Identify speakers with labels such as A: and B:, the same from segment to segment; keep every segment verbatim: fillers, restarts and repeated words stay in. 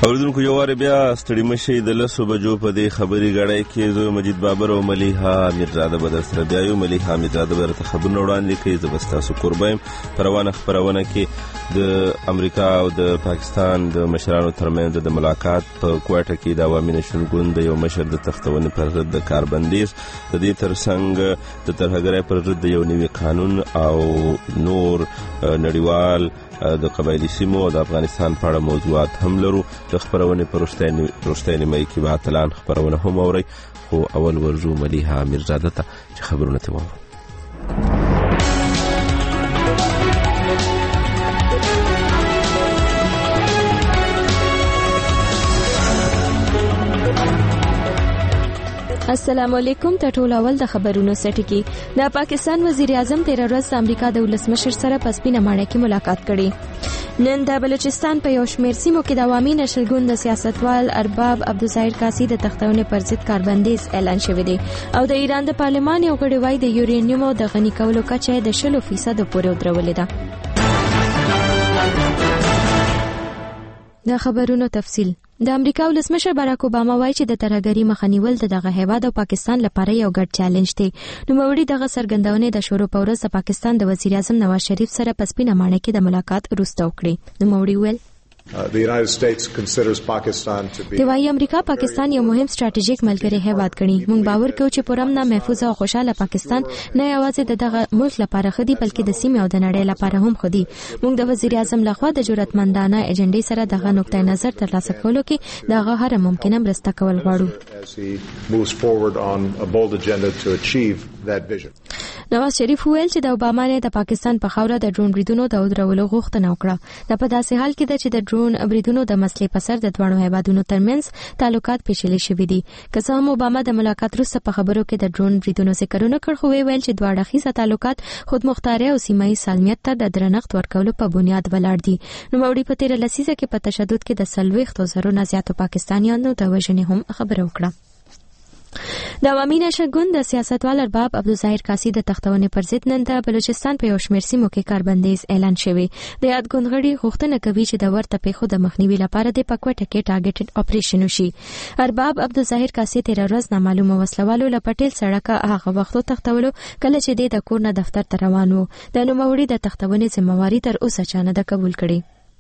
A: اوریدونکو یو واره بیا ستړي مشي د لسو بجو په دې خبري غړای کې زه مجید بابر او ملیحه میرزاده بدر سره بیا یو ملیحه میرزاده برته خبرونه وړاندې کوي. زه بس تاسو قربایم پروانه خبرونه کې د امریکا او د پاکستان د مشرانو ترمنځ د ملاقات په کوټه کې د عوامي نشون ګوند د یو مشر د تختونې پر ضد د کاربندیز د دې ترڅنګ د ترهګرۍ پر ضد د یو نوي قانون او نور نړیوال د قبایلی سیمو او د افغانستان په اړه موضوعات هم لرو. د خبرونه پرشتنی پرشتنی مې کې به اتلان خبرونه هم اوري، خو اول ورزو ملیحه میرزاده ته چې خبرونه ته وو.
B: السلام علیکم. ته ټول اول د خبرونو سټکی. د پاکستان وزیر اعظم تیر ورځ امریکا د ولسمشر سره په سپینه ماڼۍ کې ملاقات کړي. نن د بلوچستان په یو شمېر سیمو کې د عوامي نشل ګوند د سیاستوال ارباب عبدالظاهر کاسي د تختونې پر ضد کاربندیز اعلان شوی دی او د ایران د پارلمان یو غړي وايي د یورانیوم د غني کولو کچه د شلو فیصد پورې ودرولې ده. د خبرونو تفصیل. د امریکا ولسمشر باراک اوباما وایي چې د ترهګرۍ مخه نیول د دغه هیواد او پاکستان لپاره یو ګډ چیلنج دی. نوموړي دغه څرګندونه د شروع په ورځ د پاکستان د وزیر اعظم نواز شریف سره په سپینه ماڼۍ کې د ملاقات وروسته وکړي. نوموړي ویل
C: Uh, the United States considers Pakistan to be
B: د وايي امریکا پاکستان یو مهم ستراتیژیک ملګری هیواد ګڼي. موږ باور کوو چې پرمنه محفوظ او خوشاله پاکستان نه یوازې د دغه ملک لپاره خدي بلکې د سیمې او د نړۍ لپاره هم خدي. موږ د وزیر اعظم لخوا د جرأتمندانه ایجنډې سره دغه نقطه نظر ترلاسه کولو کې دغه هر ممکنه مرسته کول غواړو. نواز شریف ویل چې د اوباما نه د پاکستان په خاوره د ډرون بریدونو د ودرولو غوښتنه وکړه. دا په داسې حال کې ده چې د ډرون بریدونو د مسلې په سر د دوه هیوادونو ترمنځ تعلقات پیچلي شوي دي. که څه هم اوباما د ملاقات وروسته په خبرو کې د ډرون بریدونو ذکرونه کړ، خو ویل چې دوه اړخیزه تعلقات خودمختاري او سیمایي سالمیت ته د درنښت ورکولو په بنیاد ولاړ دي. نوموړي په تیر لسیزه کې په تشدد کې د څلوېښتو زرو نه زیاتو پاکستانیانو د وژنې هم خبره وکړه. د عوامي نشل ګوند د سیاستوال ارباب عبدالظاهر کاسي د تختونې پر ضد نن د بلوچستان په یو شمېر سیمو کې کاربندیز اعلان شوی. د یاد ګوند غړي غوښتنه کوي چې د ورته پیښو د مخنیوي لپاره د پکوټه کې ټارګټډ اپریشن وشي. ارباب عبدالظاهر کاسي تیر ورځ نامعلومه وسلوالو له پټیل سړک هغه وختو تختولو کله چې د کور نه دفتر ته روان وو. د نوموړي د تختونې ذمہواری تر اوسه چا نه ده قبول کړې.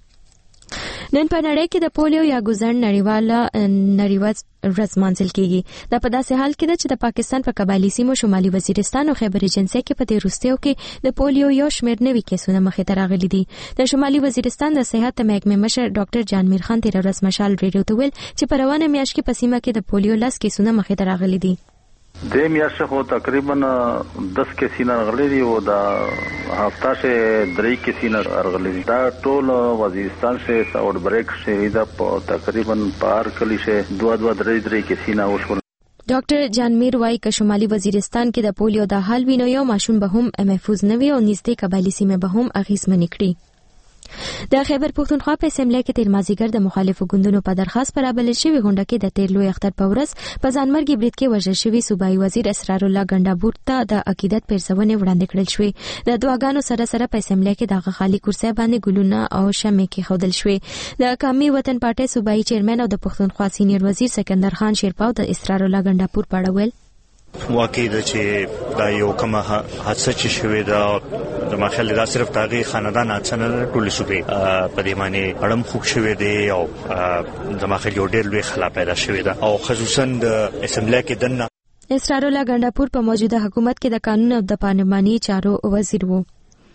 B: نن په نړۍ کې د پولیو یا ګوزن نړیواله نړیواز ورځ مانځل کیږي. دا په داسې حال کې ده چې د پاکستان په قبایلی سیمو شمالي وزیرستان او خیبر ایجنسي کې په دې وروستیو کې د پولیو یو شمېر نوي کیسونه مخې ته راغلي دي. د شمالي وزیرستان د صحت محکمې مشر ډاکټر جانمیر خان تیر ورځ مشال ریډیو ته ویل چې په روانه میاشت کې په سیمه کې د پولیو لس کیسونه مخې ته راغلي دي.
D: د میاشت خو تقریبا دس کیسونه راغلي دي او د هفته شه درې کیسونه راغلي دي. دا ټول وزیرستان شه اوټ بریک شه دا په تقریبا پار کلی شه دوه دوه درې درې کیسونه وشول.
B: ډاکټر جانمیر وايي چې شمالي وزیرستان کې د پولیو د حال وینو یو ماشوم به هم محفوظ نه وي او نږدې قبایلی سیمه به هم اغیزمن کړي. د خیبر پښتونخوا په اسمبلی کې تیر مازیګر د مخالفو ګوندونو په درخواست پر بل شوی غونډه کې د تیر لوی اختر په ورځ په ځانمرګي برید کې وژل شوی صوبایي وزیر اسرار الله ګنڈاپور ته د عقیدت پیرزونې وړاندې کړل شوې. د دعاګانو سره سره په اسمبلی کې د خالي کرسي باندې ګلونه او شمع کې خودل شوې. د قومي وطن پارټي صوبایي چیرمن او د پښتونخوا سینیئر وزیر سکندر خان شیرپاو د اسرار الله ګنڈاپور په اړه ویل
E: واقعي ده چې دا یو کومه حادثه چې شوې ده د ماخل دا صرف تاغي خاندان حادثه نه ټول صوبې په دې معنی اړم خوب شوې دي او د ماخل یو ډېر لوی خلا پیدا شوې ده او خصوصا د اسمبلی کې دنه.
B: اسرار الله ګنڈاپور په موجوده حکومت کې د قانون او د پارلماني چارو وزیر وو.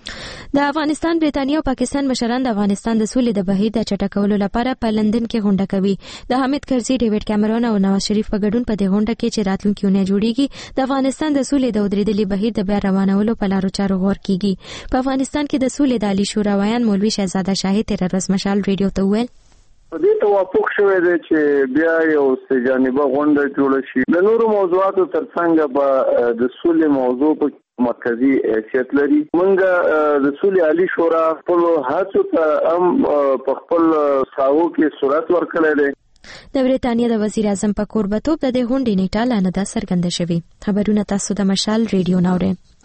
B: د افغانستان، بریتانیا او پاکستان مشران د افغانستان د سولې د بهیر د چټکولو لپاره په لندن کې غونډه کوي. د حامد کرزي، ډیوډ کیمرون او نواز شریف په ګډون په دې غونډه کې چې راتلونکي اونۍ جوړیږي د افغانستان د سولې د ودرېدلي بهیر د بیا روانولو په لارو چارو غور کیږي. په افغانستان کې د سولې د عالی شورا ویان مولوي شهزاده شاهي تیر ورځ مشال ریډیو ته ویل
F: دې توافق شوی دی چې بیا یو سه جانبه غونډه جوړه شي. د نورو موضوعاتو ترڅنګ به د سولې موضوع په مرکزی حیثیت لري. موږ د سولې عالی شورا خپل هڅو ته هم په خپل ساحو کې صورت ورکړی دی.
B: د بریتانیا د وزیر اعظم په کوربتوب د دې غونډې نیټه لا نه ده څرګنده شوې. خبرونه تاسو د مشال ریډیو ناوړئ.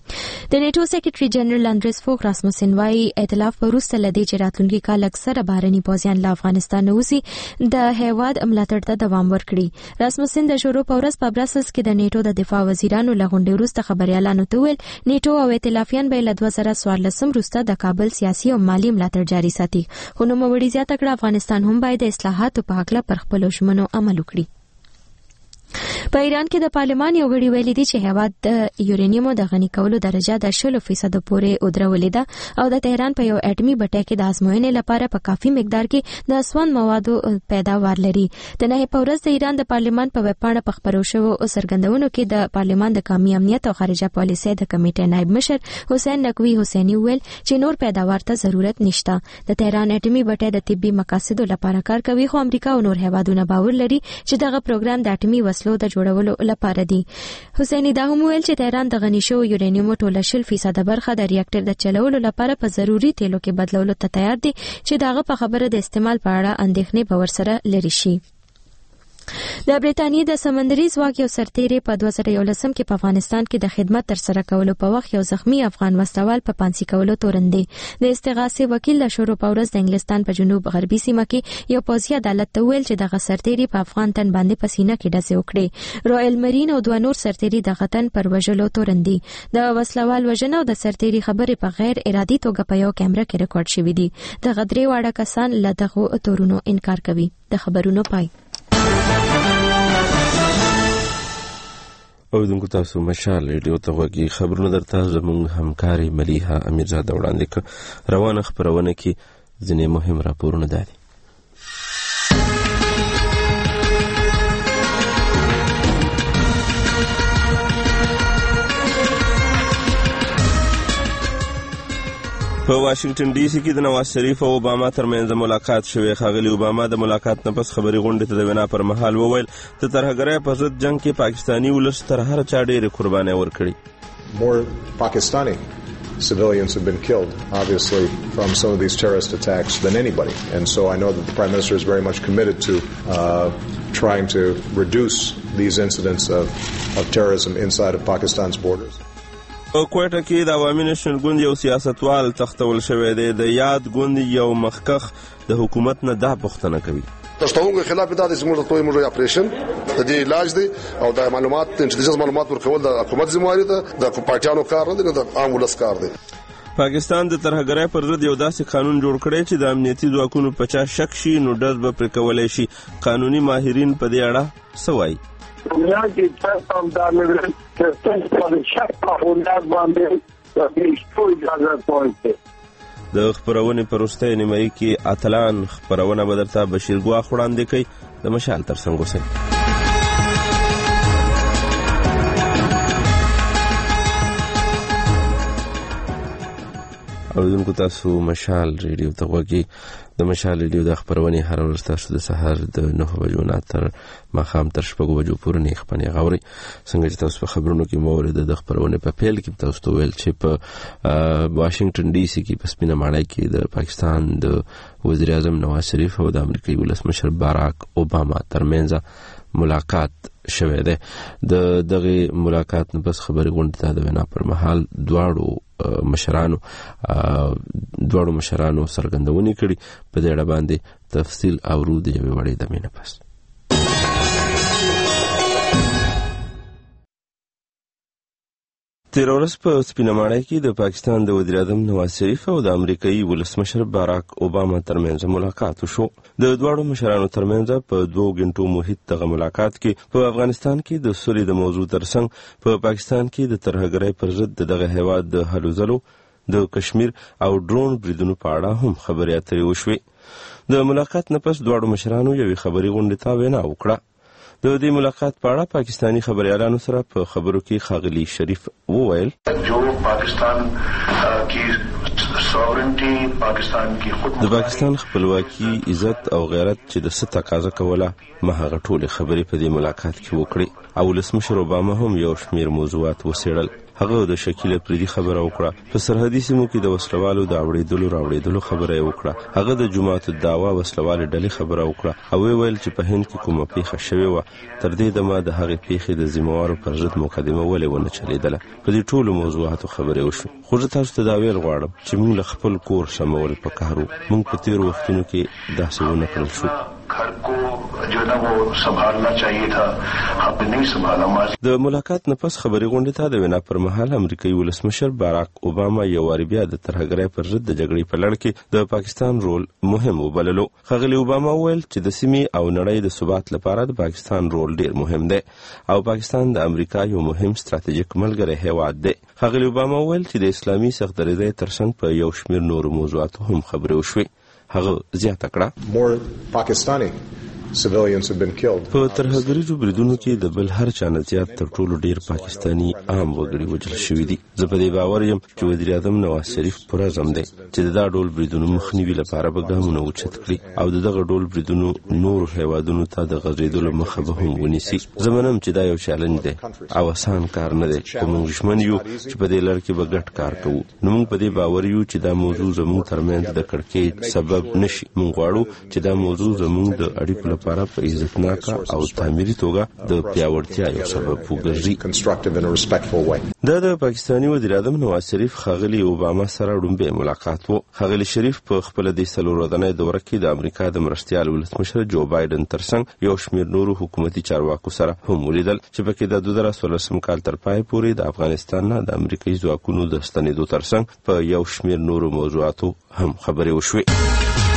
B: د نیټو سیکریټري جنرال اندریس فوک راسموسن وايي ائتلاف وروسته لدی چې راتلونکي کال اکثره بهرني پوځیان له افغانستان نه وځي د هیواد املاتړ ته دوام ورکړي. راسموسن د شروع په ورځ په براسلز کې د نیټو د دفاع وزیرانو له غونډې وروسته خبريالانو ته ویل نیټو او ائتلافیان به له دوه زره څوارلسم وروسته د کابل سیاسي او مالی ملاتړ جاري ساتي. خو نو موړي زیاته کړه افغانستان هم باید د اصلاحاتو په حق له پر خپل ژمنو عمل وکړي. په ایران کې د پارلمان یو غړي ویلي دي چې هیواد د یورانیوم د غني کولو درجه د شل فیصد پورې ودرولې ده او د تهران په یو اټومي بټۍ کې د ازموینې لپاره په کافي مقدار کې د اسوان موادو پیداوار لري. د نه په ورځ د ایران د پارلمان په ویب پاڼه په خبرو شوو څرګندونو کې د پارلمان د قومي امنیت او خارجه پالیسۍ د کمیټې نائب مشر حسین نقوی حسینی ویل چې نور پیداوار ته ضرورت نشته. د تهران اټومي بټۍ د طبي مقاصدو لپاره کار کوي خو امریکا او نور هیوادونه باور لري چې دغه پروګرام د اټومي وسلو د جوړولو لپاره دی. حسینی دا هم ویل چې تهران د غني شو یورانیوم ټوله شل فیصد برخه د ریاکټر د چلولو لپاره په ضروري تیلو کې بدلولو ته تیار دی چې داغه په خبره د استعمال په اړه اندېښنې به ورسره لري شي. د برتانیې د سمندري ځواک یو سرتیری په دوه زره یولسم کې په افغانستان کې د خدمت تر سره کولو په وخت یو زخمی افغان وسلوال په پانسي کولو تورن دی. د استغاثې وکیل له شروع په ورځ د انګلستان په جنوب غربي سیمه کې یو پوځي عدالت ته ویل چې دغه سرتیری په افغان تن باندې په سینه کې ډزې وکړې. رویل مرین او دوه نور سرتیری د غتن پر وژلو تورن دي. د وسلوال وژنه او د سرتیری خبرې په غیر ارادي توګه په یو کیمره کې ریکارډ شوې دي. د غدري واړه کسان له دغه تورونو انکار کوي. د خبرونو پای.
A: او دونکو تاسو مشال ریډیو ته وګورئ. خبرونه درته زموږ همکاري ملیحه امیرزاده وړاندې کړ. روانه خبرونه کې ځینې مهم راپورونه دي. په واشنگټن ډي سي کې د نواز شریف او اوباما ترمنځ ملاقات شوې. ښاغلي اوباما د ملاقات نه پس خبري غونډې ته د وینا پر مهال وویل د ترهګرۍ په ضد جنگ کې پاکستاني ولس تر هر چا ډېرې قربانۍ ورکړي.
C: More Pakistani civilians have been killed, obviously, from some of these terrorist attacks than anybody. And so I know that the Prime Minister is very much committed to uh, trying to reduce these incidents of, of terrorism inside of Pakistan's borders.
A: په کوټه کې د عوامي نېشنل ګوند یو سیاستوال تختول شوی دی. د یاد ګوند یو مخکخ د حکومت نه دا پوښتنه کوي.
G: تاسو خلاف دا د زموږ ټولې موږ اپریشن د دې علاج دی او د معلومات انټلیجنس معلومات ورکول د حکومت ذمہواری ده. د پارټیانو کار نه دی، د عام ولس کار دی.
A: پاکستان د ترهګرۍ پر ضد یو داسې قانون جوړ کړی چې د امنیتي ځواکونو په چا شک شي نو ډز به پرې کولی شي. قانوني ماهرین په دې اړه څه وایي؟
F: دنیا کې څه هم دا نه ویل چې څنګه په شک په هونداز باندې د هیڅ اجازه پوهه.
A: د خبرونې پر وروستۍ نیمایي کې اتلان خبرونه به درته بشیر ګواخ وړاندې کوي. د مشال تر څنګ اوسئ. او دونکو تاسو مشال ریډیو ته وګورئ. د مشال ریډیو د خبرونې هر ورځ تاسو د سحر د نهه بجو نه تر ماښام تر شپږو بجو پورې نه خبرونه غوړي. څنګه چې تاسو په خبرونو کې مورد د خبرونې په پیل کې تاسو ته ویل چې په واشنگټن ډي سي کې په سپینه ماڼۍ کې د پاکستان د وزیر اعظم نواز شریف او د امریکایي ولسمشر باراک اوباما ترمنځ ملاقات شوه ده. د دغه ملاقات نه بس خبري غونډه ته د وینا پر مهال دواړو مشرانو دواړو مشرانو څرګندونې کړي. په دې اړه باندې تفصیل اورو د یوې وړې دمې نه پس. تیر ورځ په سپینه ماڼۍ کې د پاکستان د وزیر اعظم نواز شریف او د امریکایي ولسمشر باراک اوباما ترمنځ ملاقات وشو. د دواړو مشرانو ترمنځ په دوه غنټو محیط دغه ملاقات کې په افغانستان کې د سولې د موضوع ترڅنګ په پاکستان کې د ترهګرۍ پر ضد دغه هیواد د هلو ځلو د کشمیر او ډرون بریدونو په اړه هم خبرې اترې وشوې. د ملاقات نه پس دواړو مشرانو یوې خبري غونډې ته وینا وکړه. د دې ملاقات په اړه پاکستانی خبريالانو سره په خبرو کې ښاغلي شریف وویل
H: جو پاکستان کی سوورنټي پاکستان کی خود
A: د پاکستان خپلواکي عزت او غیرت چې د ست تقاضا کوله ما هغه ټول خبرې په دې ملاقات کې وکړې او ولسمشر اوباما هم یو شمیر موضوعات وسیړل. هغه د شکیل پردي خبره وکړه. په سرحدي سیمو کې د وسلوالو د اوړېدلو راوړېدلو خبره وکړه. هغه د جماعت الدعوا وسلوال ډلې خبره وکړه او ویل چې په هند کې کومه پیښه شوې و. تر دې دمه د هغې پیښې د ذمہوارو پر ضد مقدمه ولې ونه چلیدله. په دې ټولو موضوعاتو خبرې وشوې. خو زه تاسو ته دا ویل غواړم چې موږ له خپل کور سمول په کار وو. موږ په تېرو وختونو کې داسې ونه کړل شو.
H: घर को जो है ना वो संभालना चाहिए था, हमने नहीं संभाला.
A: د ملاقات نه پس خبري غونډې ته د وینا پر مهال امریکایي ولسمشر باراک اوباما یو واری بیا د ترهګرۍ پر ضد د جګړې په لړ کې د پاکستان رول مهم وبللو. ښاغلي اوباما ویل چې د سیمې او نړۍ د ثبات لپاره د پاکستان رول ډیر مهم دی او پاکستان د امریکا یو مهم ستراتیژیک ملګری هیواد دی. ښاغلي اوباما ویل چې د اسلامي سختدریځۍ ترڅنګ په یو شمېر نورو موضوعاتو هم خبرې وشوې. هغه زیاته کړه
C: more Pakistani civilians have been killed.
A: په ترهګریزو بریدونو کې د بل هر چا نه زیات تر ټولو ډیر پاکستانی عام وګړي وژل شوي دي. زه په دې باور یم چې وزیر اعظم نواز شریف پوره عزم دی چې د دا ډول بریدونو مخنیوي لپاره به ګامونه اوچت کړي او د دغه ډول بریدونو نورو هیوادونو ته د غځېدلو مخه به هم ونیسي. زه منم چې دا یو چالنج دی او اسان کار نه دی خو موږ ژمن یو چې په دې لړ کې به ګډ کار کوو. نو موږ په دې باور یو چې دا موضوع زموږ ترمنځ د کړکېچ سبب نشي. موږ غواړو چې دا موضوع زموږ د اړیکو لپاره په عزتناکه او تعمیري توګه د پیاوړتیا یو سبب وګرځي. دا د پاکستاني وزیر اعظم نواز شریف ښاغلي اوباما سره ډومبه ملاقات وو. ښاغلي شریف په خپل د څلور ورځنۍ دوره کې د امریکا د مرستیال ولسمشر جو بایدن ترڅنګ یو شمېر نورو حکومتي چارواکو سره هم ولیدل چې پکې د دوه زره څوارلسم کال تر پای پورې د افغانستان نه د امریکایي ځواکونو د ستنېدو ترڅنګ په یو شمېر نورو موضوعاتو هم خبرې وشوې.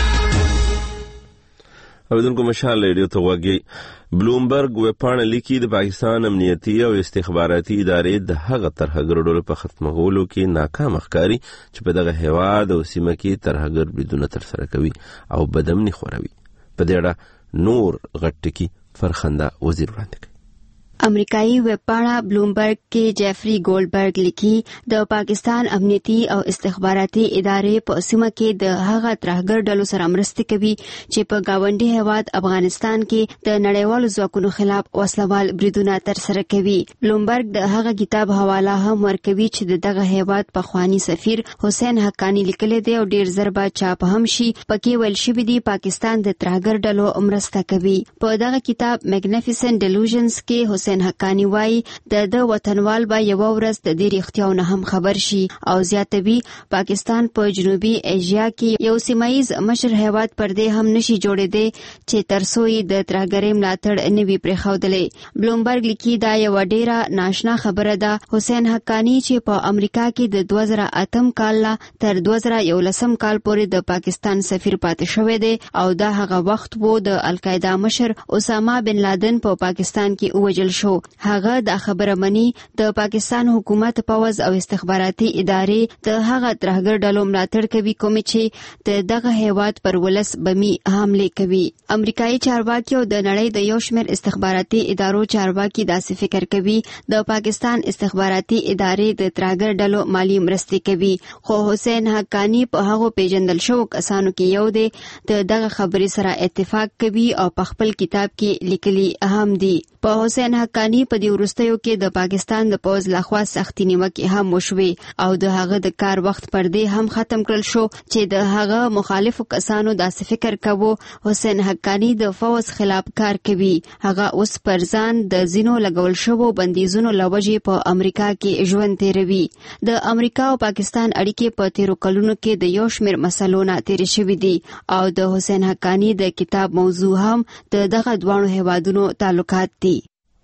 A: اوریدونکو مشال ریډیو ته غوږی. بلومبرګ ویبپاڼه لیکي د پاکستان امنیتي او استخباراتي ادارې د هغه ترهګر ډلو په ختمولو کې ناکام ښکاري چې په دغه هیواد او سیمه کې ترهګر بریدونه ترسره کوي او بدامني خوروي. په دې اړه نور غټ ټکي فرخنده وزیر وړاندې کوي.
I: امریکایي ویبپاڼه بلومبرګ کې جیفری ګولډبرګ لیکي د پاکستان امنیتي او استخباراتي ادارې په سیمه کې د هغه ترهګر ډلو سره مرسته کوي چې په گاونډي هیواد افغانستان کې د نړیوالو ځواکونو خلاف وسلوال بریدونه ترسره کوي. بلومبرګ د هغه کتاب حواله هم ورکوي چې دغه هیواد پخوانی سفیر حسین حقانی لیکلی دی او ډیر زر به چاپ هم شي. پکې ویل شوی دی پاکستان د ترهګر ډلو مرسته کوي. په دغه کتاب میګنیفیسنت ډیلوژنز کې حسین حقانی وایي د د وطنوال به یو ورځ د دې رښتیاونه هم خبر شي او زیاتوي پاکستان په جنوبي ایشیا کې یو سیمایز مشر هیواد پر دې هم نشي جوړېدی چې ترڅو یې د ترهګرۍ ملاتړ نه وي پرېښودلی. بلومبرګ لیکي دا یو ډیره ناشنا خبره ده. حسین حقانی چې په امریکا کې د دوه زره اتم کال تر دوه زره یولسم کال پورې د پاکستان سفیر پاتې شوی دی او دا هغه وخت وو د القاعده مشر اسامه بن لادن په پاکستان کې ووژل شو. هغه د خبره مني د پاکستان حکومت پوز او استخباراتي ادارې د هغه ترهګر ډلو ملاتړ کوي کوم چې د دغه هیواد پر ولس بمی حمله کوي. امریکایي چارواکي او د نړۍ د یو شمېر استخباراتي ادارو چارواکي داسې فکر کوي د پاکستان استخباراتي ادارې د ترهګر ډلو مالی مرستې کوي. خو حسین حقانی په هغه پیژندل شو کسانو کې یو دی د دغه خبرې سره اتفاق کوي او په خپل کتاب کې لیکلي هم دي. په حسین حقانی په دې وروستیو کې د پاکستان د پوز لخوا سختي نیوکې هم وشوې او د هغه د کار وخت پر دې هم ختم کړل شو چې د هغه مخالفو کسانو داسې فکر کوو حسین حقانی د فوز خلاف کار کوي. هغه اوس پر ځان د زینو لګول شوو بندیزونو لوجې په امریکا کې ژوند تیروي. د امریکا او پاکستان اړیکې په تیرو کلونو کې د یو شمېر مسلو نه تیرې شوې دي او د حسین حقانی د کتاب موضوع هم د دغه دواړو هیوادونو تعلقات دي.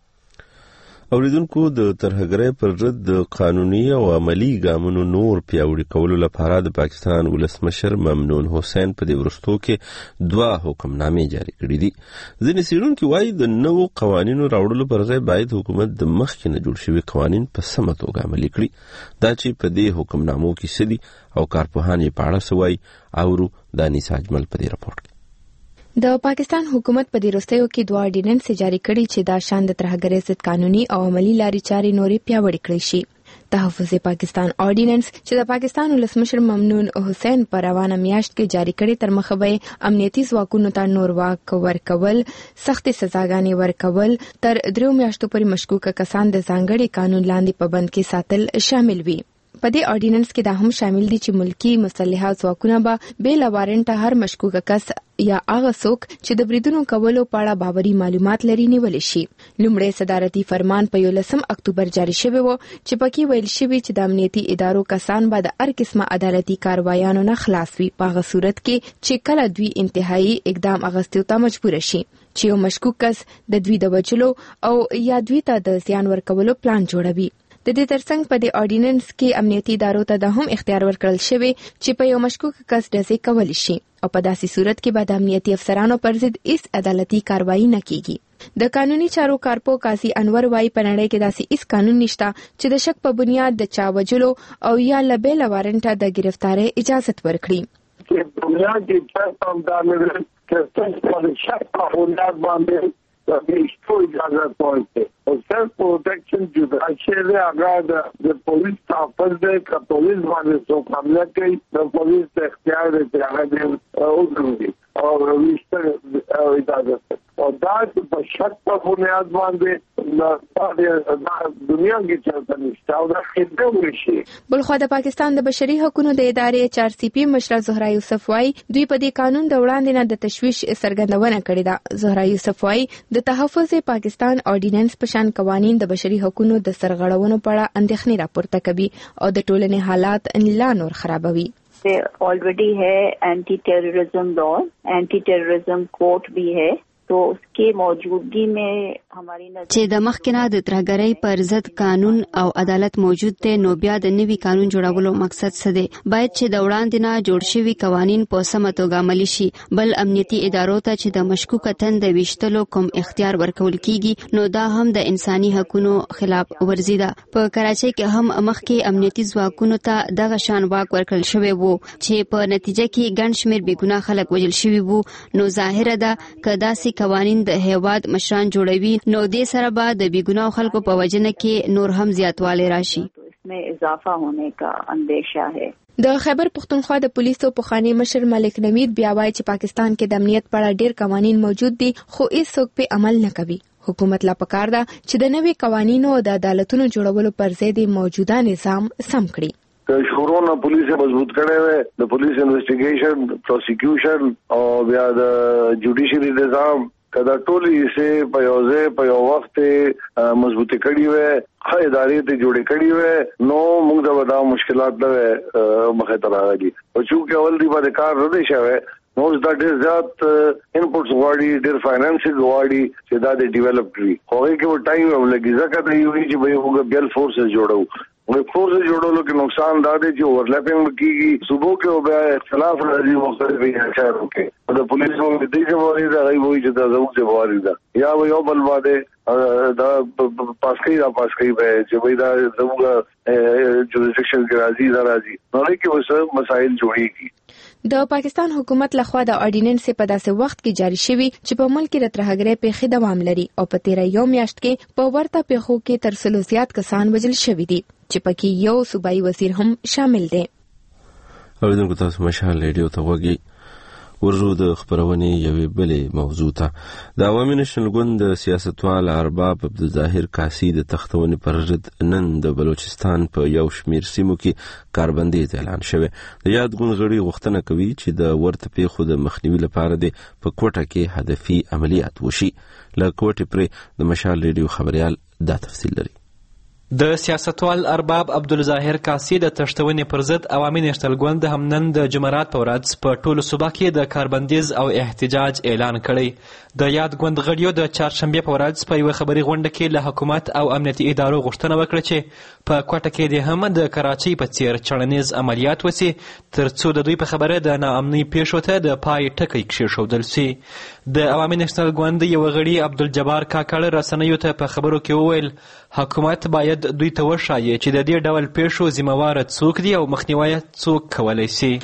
A: اوریدونکو د ترهګرۍ پر ضد د قانوني او عملی ګامونو نور پیاوړي کولو لپاره د پاکستان ولسمشر ممنون حسین په دې وروستو کې دوه حکمنامې جاری کړې دي. ځینې څېړونکي وایي د نوو قوانینو راوړلو پر ځای باید حکومت د مخکې نه جوړ شوي قوانین په سمه توګه عملي کړي. دا چې په دې حکمنامو کې څه دي او کارپوهان یې په اړه څه وایي اورو. دا نیسا اجمل په دې راپورټ کې.
B: د پاکستان حکومت په دې وروستیو کې دوه اورډیننس جاری کړي چې دا شان د ترهګرۍ ضد قانوني او عملی لارې چارې نورې پیاوړې کړې شي.
J: تحفظ پاکستان اورډیننس چې د پاکستان ولسمشر ممنون حسین په روانه میاشت کې جاری کړي تر مخه به امنیتي ځواکونو ته نور واک ورکول، سختې سزاګانې ورکول، تر دریو میاشتو پورې مشکوکه کسان د ځانګړي قانون لاندې په بند کې ساتل شامل وي. په دې اورډیننس کې دا هم شامل دي چې ملکی مسلحه ځواکونه به بې له وارنټه هر مشکوکه کس یا هغه څوک چې د بریدونو کولو په اړه باوري معلومات لري نیول شي. لومړی صدارتي فرمان په یولسم اکتوبر جاری شوی و چې پکې ویل شوی چې د امنیتي ادارو کسان به د هر قسمه عدالتي کاروایانو نه خلاص وي په هغه صورت کې چې کله دوی انتهایی اقدام اغستو ته مجبور شي چې یو مشکوک کس د دوی د وجلو او یا دوی ته د زیان ورکولو پلان جوړوي. د دې ترڅنګ په دې اورډیننس کې امنیتي ادارو ته د هم اختیار ورکړل شوی چې په یو مشکوک کس ډزې کولی شي او په داسې صورت کې به د امنیتي افسرانو پر ضد هیڅ عدالتي کاروایی نه کیږي. د قانوني چارو کارپو قاضي انور وايي په نړۍ کې داسې هیڅ قانون نشته چې د شک په بنیاد د چا وجلو او یا له بې له وارنټه د گرفتارۍ اجازت ورکړي.
F: چې دنیا کې چا هم دا نه لري چې څه شک په بنیاد باندې د هیڅ اجازه پوهه او سیلف پروټیکشن جدا شي هغه د پولیس تحفظ دی که پولیس باندې څوک حمله کوي د پولیس اختیار دی چې هغه دې وګوري او ویشته اجازه او دا په شک په بنیاد باندې د دنیا کې چلته نشته او دا خدمت وشي.
J: بلخوا د پاکستان د بشري حقوقو د ادارې ایچ آر سی پی مشره زهرا یوسف وايي دوی په دې قانون د وړاندې نه د تشویش څرګندونه کړې ده. زهرا یوسف وايي د تحفظ پاکستان اورډیننس په شان قوانین د بشري حقوقو د سرغړونو په اړه اندېښنې راپورته کوي او د ټولنې حالات لا نور خرابوي.
K: Already है anti terrorism law, anti terrorism court भी है, तो उसके मौजूदगी में हमारी
I: چې د مخکنه د ترهګرۍ پر ضد قانون او عدالت موجود دی نو بیا د نوي قانون جوړولو مقصد څه دی؟ باید چې د وړاندې نه جوړ شوي قوانین په سمه توګه عملي شي. بل امنیتي ادارو ته چې د مشکوکه تند ویشتلو کوم اختیار ورکول کیږي نو دا هم د انساني حقوقو خلاف ورزي ده. په کراچۍ کې هم مخکې امنیتي ځواکونو ته دغه شان واک ورکړل شوی وو چې په نتیجه کې ګڼ شمېر بېګناه خلک وژل شوي وو. نو ظاهره ده که داسې قوانین د هیواد مشران جوړوي نو دې سره به د بېګناه خلکو په وجنه کې نور هم زیاتوالی راشي.
J: د خیبر پختونخوا د پولیسو پخوانی مشر ملک نوید بیا وایي چې پاکستان کې د امنیت په اړه ډېر قوانین موجود دي خو هیڅوک په عمل نه کوي. حکومت لا پکار ده چې د نوي قوانینو او د عدالتونو جوړولو پر ځای د موجوده نظام سم کړي.
F: شورونه پولیس مضبوط کړي وي، د پولیس انویسټیګیشن، پروسیکیوشن او بیا د جوډیشري نظام کدا ټولې سه په یو ځای په یو وخت مضبوط کړي وي، ښه ادارې ته جوړې کړي وي نو موږ د ودا مشکلات نه مخه ته راغلي. او چې اول دی باندې کار نه دی شوی نو دا ډېر زیات انپوټس غواړي، ډېر فاینانس غواړي چې دا د ډیولپ کړي. خو هغه کې ټایم ولګي ځکه دا یو چې به یو بیل فورسز جوړو. نو فورس جوړولو کې نقصان دا دی چې اورلپینګ کیږي، صبح کې او بیا اختلاف راځي مختلف اشارو کې د پولیسو د دې ځواري دا غي وایي چې دا زموږ ځواري ده یا یو بل باندې دا پاسکې دا پاسکې به چې وایي دا زموږ جوریسډکشن کې راځي دا راځي نو کې اوس مسائل جوړيږي.
J: د پاکستان حکومت لخوا د اورډیننس په داسې وخت کې جاری شوی چې په ملک کې د ترهګرۍ پیښې دوام لري او په تیر یو میاشت کې په ورته پیښو کې تر سلو زیات کسان وژل شوي دي چې پکې یو صوبایي وزیر هم شامل دی.
A: اوریدونکو تاسو مشال ریډیو ته وګورئ. ورزو د خبرونې یوې بلې موضوع ته د عوامي نېشنل ګوند د سیاستوال ارباب عبدالظاهر کاسي د تختونې پر ضد نن د بلوچستان په یو شمیر سیمو کې کاربندیز اعلان شوی. د یاد ګوند غړي غوښتنه کوي چې د ورته پیښو د مخنیوي لپاره د په کوټه کې هدفي عملیات وشي. له کوټې پرې د مشال ریډیو خبريال دا تفصیل لري.
L: د سیاستوال ارباب عبدالظاهر کاسي د تښتونې پر ضد عوامي نېشنل ګوند هم نن د جمعرات په ورځ په ټولو صوبه کې د کاربندیز او احتجاج اعلان کړی. د یاد ګوند غړیو د چهارشنبې په ورځ په یوه خبري غونډه کې له حکومت او امنیتي ادارو غوښتنه وکړه چې په کوټه کې د هم د کراچۍ په څیر چړنیز عملیات وسي تر څو د دوی په خبره د ناامنۍ پیښو ته د پای ټکی کېښودل سي. د عوامي نېشنل ګوند یو غړي عبدالجبار کاکړ رسنیو ته په خبرو کې وویل حکومت باید باید دوی ته وښایي چې د دې ډول پیښو ذمہواره څوک دي او مخنیوی څوک کولی شي.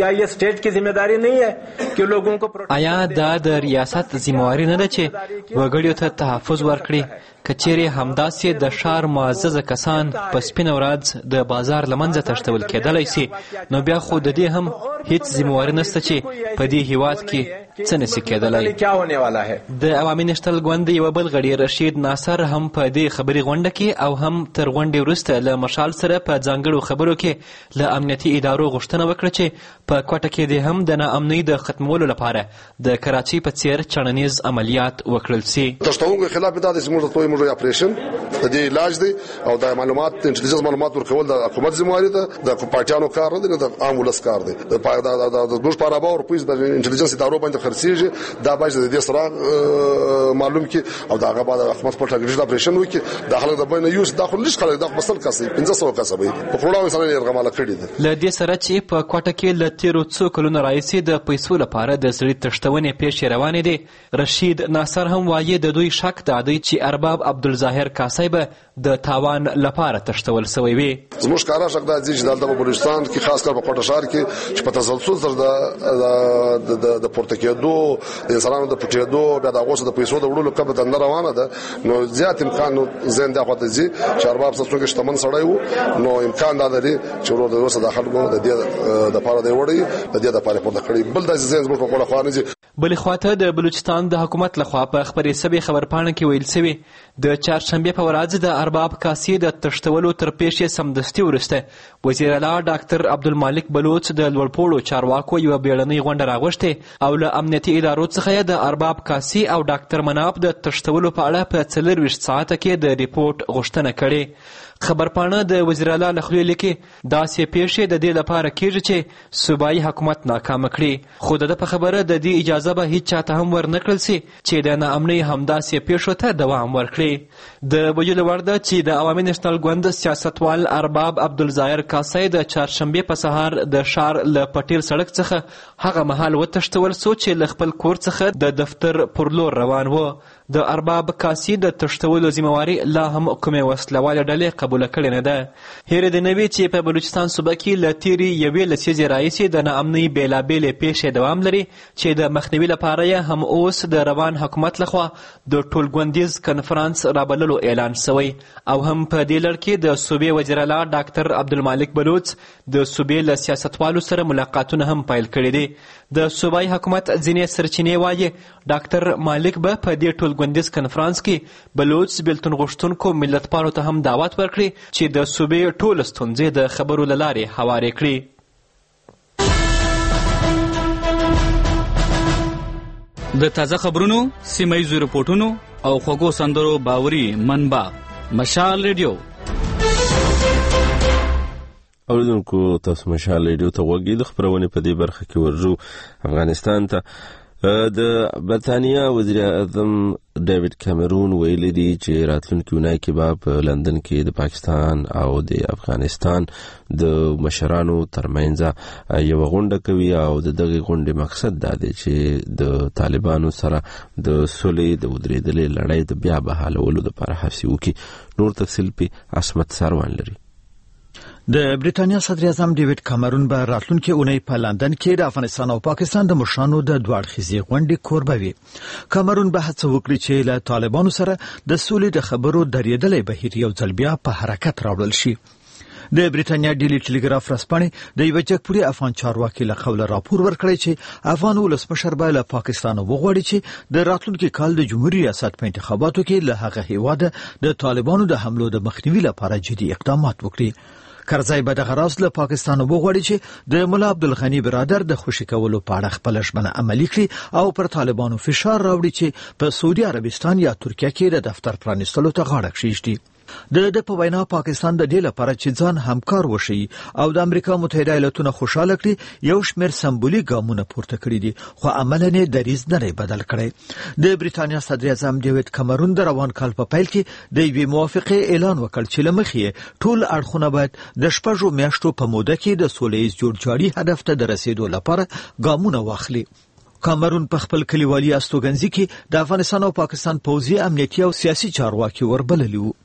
L: آیا دا د ریاست ذمہواري نه ده چې وګړیو ته تحفظ ورکړي؟ که چیرې همداسې د ښار معززه کسان په سپینه ورځ د بازار له منځه تښتول کېدلی سي، نو بیا خو د دې هم هیڅ ذمہواري نشته چې په دې هیواد کې څه نشي کېدلی. د عوامي نشتل ګوند یوه بل غړي رشید ناصر هم په دې خبري غونډه کې او هم تر غونډې وروسته له مشال سره په ځانګړو خبرو کې له امنیتي ادارو غوښتنه وکړه چې په کوټه کې دې هم د ناامنۍ د ختمولو لپاره د کراچۍ په څیر چڼنیز عملیات وکړل سي.
G: تشتونکو خلاف دا د سیمو ته موږ اپریشن د دې علاج دی او د معلومات انټلیجنس معلومات ورکول د حکومت ذمہواری ده، د پارټیانو کار نه دی، د عام ولس کار دی. د ګوش پاره باور پولیس د انټلیجنس ادارو باندې خرڅیږي، دا باید د دې سره معلوم کی او دا هغه بعد حکومت په ټاګریډ اپریشن وکړي. د خلک د بین یوز داخل لږ خلک د مسل کسي پنځه سوه کسبې په خورا انسان یې رغماله کړی دي.
L: ل دې سره چې په کوټه کې ل تیرو څو کلونو راځي د پیسو لپاره د سړي تشتونې پیښې روانې دي. رشید ناصر هم وایي د دوی شک دا دی چې ارباب عبدالظاهر کاسای به د تاوان لپاره تشتول شوی وي.
G: زموږ کارا شک دا چې دلته په بلوچستان کې خاص کر په کوټه ښار کې چې په تسلسل سره د د پورتکیدو د انسانانو د پټېدو بیا د غوښه د پیسو د وړلو کبه د روانه ده، نو زیات امکان نو زین دا خواته زی چې ارباب څنګه شتمن سړی وو، نو امکان دا لري چې ورو د وسه داخل کو د دې د پاره دی وړي د دې د پاره پورته کړی. بل د زین زموږ په کوټه خوانه دي.
L: بل خواته د بلوچستان د حکومت لخوا په خبري سبي خبرپاڼه کې ویل شوی د چهارشنبه په ورځ د ارباب کاسي د تشتولو تر پیښې سمدستي ورسته وزیر اعلی ډاکټر عبدالمالک بلوچ د لوړپوړو چارواکو یو بیړنۍ غونډه راغوښته او له امنیتي ادارو څخه د ارباب کاسي او ډاکټر مناب د تشتولو په اړه په څلرویشت ساعته کې د ریپورت غوښتنه کړې. خبرپاڼه د وزیر اعلی له خولې لیکي داسې پیښې د دې لپاره کېږي چې صوبایي حکومت ناکامه کړي، خو د په خبره د دې اجازه به هیڅ چاته هم ورنکړل سي چې د ناامنۍ همداسې پیښو ته دوام ورکړي. د ویلو وړ ده چې د عوامي نشنل ګوند سیاستوال ارباب عبدالظاهر کاسای د چهارشنبې په سهار د ښار له پټیل سړک څخه هغه مهال وتښتول څو چې له خپل کور څخه د دفتر پر لور روان و. د ارباب کاسي د تشتولو ذمہواري لا هم کومې وسلواله ډلې قبوله کړې نه ده. هیره د نوي چې په بلوچستان صوبه کې له تیرې یوې لسیزې راهیسې د ناامنۍ بېلابېلې پیښې دوام لري چې د مخنیوي لپاره یې هم اوس د روان حکومت لخوا د ټولګوندیز کنفرانس رابللو اعلان شوی او هم په دې لړ کې د صوبې وزیر اعلی ډاکټر عبدالمالک بلوچ د صوبې له سیاستوالو سره ملاقاتونه هم پیل کړي دي. د صوبایي حکومت ځینې سرچینې وایي ډاکټر مالک به په دې ټولګوندیز کنفرانس کې بلوچ بیلتون غوښتونکو ملتپالو ته هم دعوت ورکړي چې د صوبې ټول ستونزې د خبرو له لارې هوارې کړي.
M: د تازه خبرونو، سیمه ییزو رپورټونو او خوږو سندرو باوري منبع مشال ریډیو.
A: اوریدونکو تاسو مشال ریډیو ته غوږ د خبرونې په دې برخه کې ورجو افغانستان ته. د برطانیا وزیر اعظم ډیوډ کیمرون ویلي دي چې راتلونکي اونۍ کې به په لندن کې د پاکستان او د افغانستان د مشرانو ترمنځ یو غونډه کوي او د دغه غونډې مقصد دا دی چې د طالبانو سره د صلح د ودرېدلې لړۍ د بیا بحالولو لپاره هڅې وکړي. نور تفصیل په عصمت سروان لري.
N: د برېټانیا صدر اعظم ډیوډ کیمرون به راتلونکي اونۍ په لندن کې د افغانستان او پاکستان د مشرانو د دوه اړخیزې غونډې کوربه وي. کیمرون به هڅه وکړي چې له طالبانو سره د سولې د خبرو درېدلې بهیر یو ځل بیا په حرکت راوړل شي. د برېټانیا ډیلی ټلګراف رسپانې د یو جګپوري افغان چارواکي له قوله راپور ورکړی چې افغان ولسمشر به له پاکستان وغواړي چې د راتلونکي کال د جمهوریت ریاست په انتخاباتو کې له هغه هیواده د طالبانو د حملو د مخنیوي لپاره جدي اقدامات وکړي. کرزی به دغه راز له پاکستان وغواړي چې د مولا عبدالغني برادر د خوشي کولو په اړه خپل ژمنه عملي کړي او پر طالبانو فشار راوړي چې په سعودي عربستان یا ترکیه کې د دفتر پرانیستلو ته غاړه کښیږدي. د د په وینا پاکستان د دې لپاره چې ځان همکار وشي او د امریکا متحده ایالاتونو خوشاله کړي یو شمېر سمبولیک ګامونه پورته کړي دي، خو عملاً یې دریځ نه دی بدل کړی. د برېټانیا صدر اعظم ډیوډ کیمرون د روان کال په پیل کې د یوې موافقې اعلان وکړ چې له مخې ټول اړخونه باید د شپږو میاشتو په موده کې د سوله ییز جوړجاړي هدف ته د رسیدو لپاره ګامونه واخلي. کیمرون په خپل کلیوالي استوګنځي کې د افغانستان او پاکستان پوځي، امنیتي او سیاسي چارواکي وربللي وو.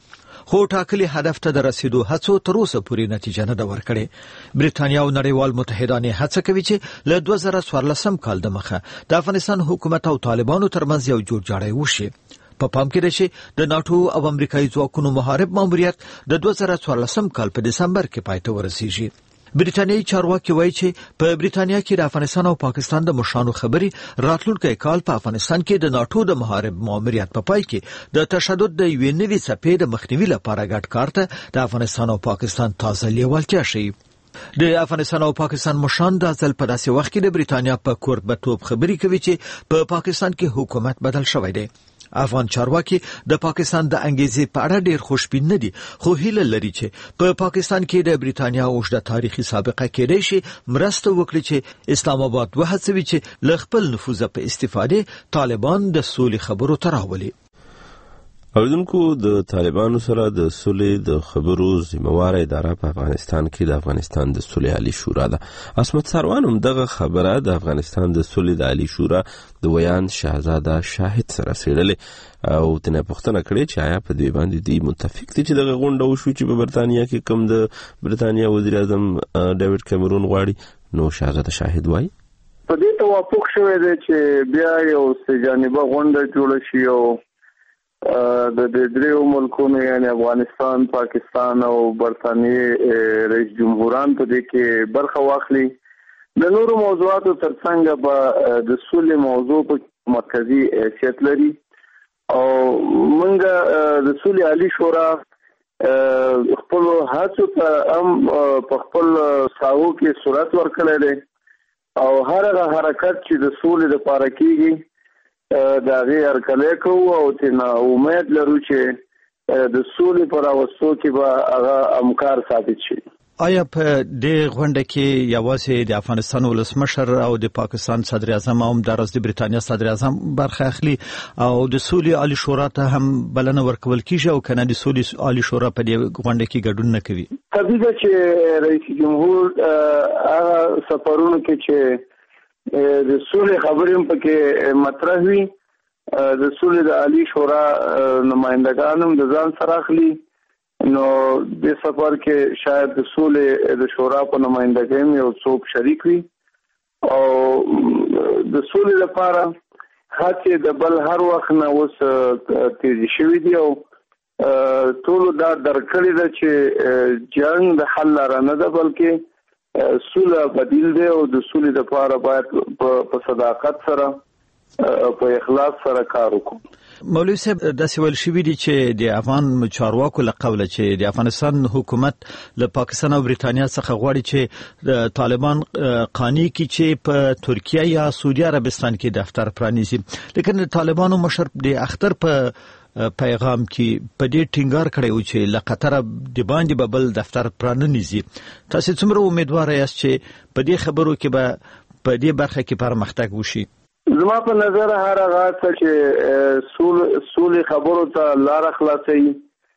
N: خو ټاکلي هدف ته د رسیدو هڅو تر اوسه پورې نتیجه نه ده ورکړې. بریټانیا او نړیوال متحدان هڅه کوي چې له دوه زره څوارلسم کال د مخه د افغانستان حکومت او طالبانو ترمنځ یو جوړجاړی وشي. په پام کې ده چې د ناتو او امریکایي ځواکونو محارب ماموریت د دوه زره څوارلسم کال په دسمبر کې پای ته ورسیږي. بریټانیایي چارواکي وایي چې په بریټانیا کې د افغانستان او پاکستان د مشرانو خبرې راتلونکي کال په افغانستان کې د ناتو د محارب ماموریت په پای کې د تشدد د یوې نوې څپې د مخنیوي لپاره ګډ کار ته د افغانستان او پاکستان تازه لیوالتیا شي. د افغانستان او پاکستان مشران د ځل په داسې وخت کې د بریټانیا په کوربتوب خبرې کوي چې په پاکستان کې حکومت بدل شوی دی. افغان چارواکي د پاکستان د انګیزې په اړه ډیر خوشبین نه دي، خو هیله لري چې په پاکستان کې د بریټانیا اوږده تاریخي سابقه کېدای شي مرسته وکړي چې اسلام آباد وهڅوي چې له خپل نفوذ په استفاده طالبان د سولې خبرو ته راولي.
A: اوریدونکو، د طالبانو سره د سولې د خبرو ذمہواره اداره په افغانستان کې د افغانستان د سولې عالی شورا ده. عصمت سروان هم دغه خبره د افغانستان د سولې د عالی شورا د ویان شاهزاده شاهد سره څېړلې او تنه پوښتنه کړې چې آیا په دې باندې دی متفق دي چې دغه غونډه وشو چې په برتانیا کې کوم د برتانیا وزیر اعظم ډیوډ کیمرون غواړي. نو شاهزاده شاهد وایي
F: په دې توافق شوی دی چې بیا یو سجانبه غونډه جوړه شي او د دې دریو ملکونو یعنی افغانستان، پاکستان او برتانیې رئیس جمهوران په دې کې برخه واخلي. د نورو موضوعاتو ترڅنګ به د سولې موضوع په مرکزی حیثیت لري او موږ د سولې عالی شورا خپل هڅو ته هم په خپل ساحو کې صورت ورکړی دی او هر هغه حرکت چې د سولې لپاره کیږي دا غیر هرکلی کوو او تینا امید لرو چې د سولې پر راوستو کې به هغه همکار ثابت شي.
N: آیا په دې غونډه کې یوازې د افغانستان ولسمشر او د پاکستان صدر اعظم او همداراز د بریټانیا صدر اعظم برخه اخلي او د سولې عالی شورا ته هم بلنه ورکول کیږي او کنه د سولې عالی شورا په دې غونډه کې ګډون نه کوي؟
F: طبیعي ده چې رئیس جمهور هغه سفرونو کې چې د سولې خبرې هم پکې مطرح وي د سولې د عالی شورا نمائندگان هم د ځان سره اخلي، نو د سفر کې شاید د سولې د شورا په نمائندګۍ هم یو څوک شریک وي او د سولې لپاره هڅې د بل هر وخت نه اوس تیزی شوي دي او ټولو دا درکړې ده چې جنگ د حل لاره نه ده بلکې سوله بدیل دی او د سولې لپاره باید په صداقت سره په اخلاص سره کار وکړو.
N: مولوی صاحب داسې ویل شوي دي چې د افغان چارواکو له قوله چې د افغانستان حکومت له پاکستان او بریټانیا څخه غواړي چې د طالبان قانع کړي چې په ترکیه یا سعودي عربستان کې دفتر پرانیزي، لیکن د طالبانو مشر د اختر په پیغام کې په دې ټینګار کړی و چې له قطر د باندې به بل دفتر پرانیزي. تاسو څومره امیدوار یاست چې په دې خبرو کې به په دې برخه کې پرمختګ وشي؟
F: زما په نظر هر هغه چې سولې خبرو ته لار خلاصوي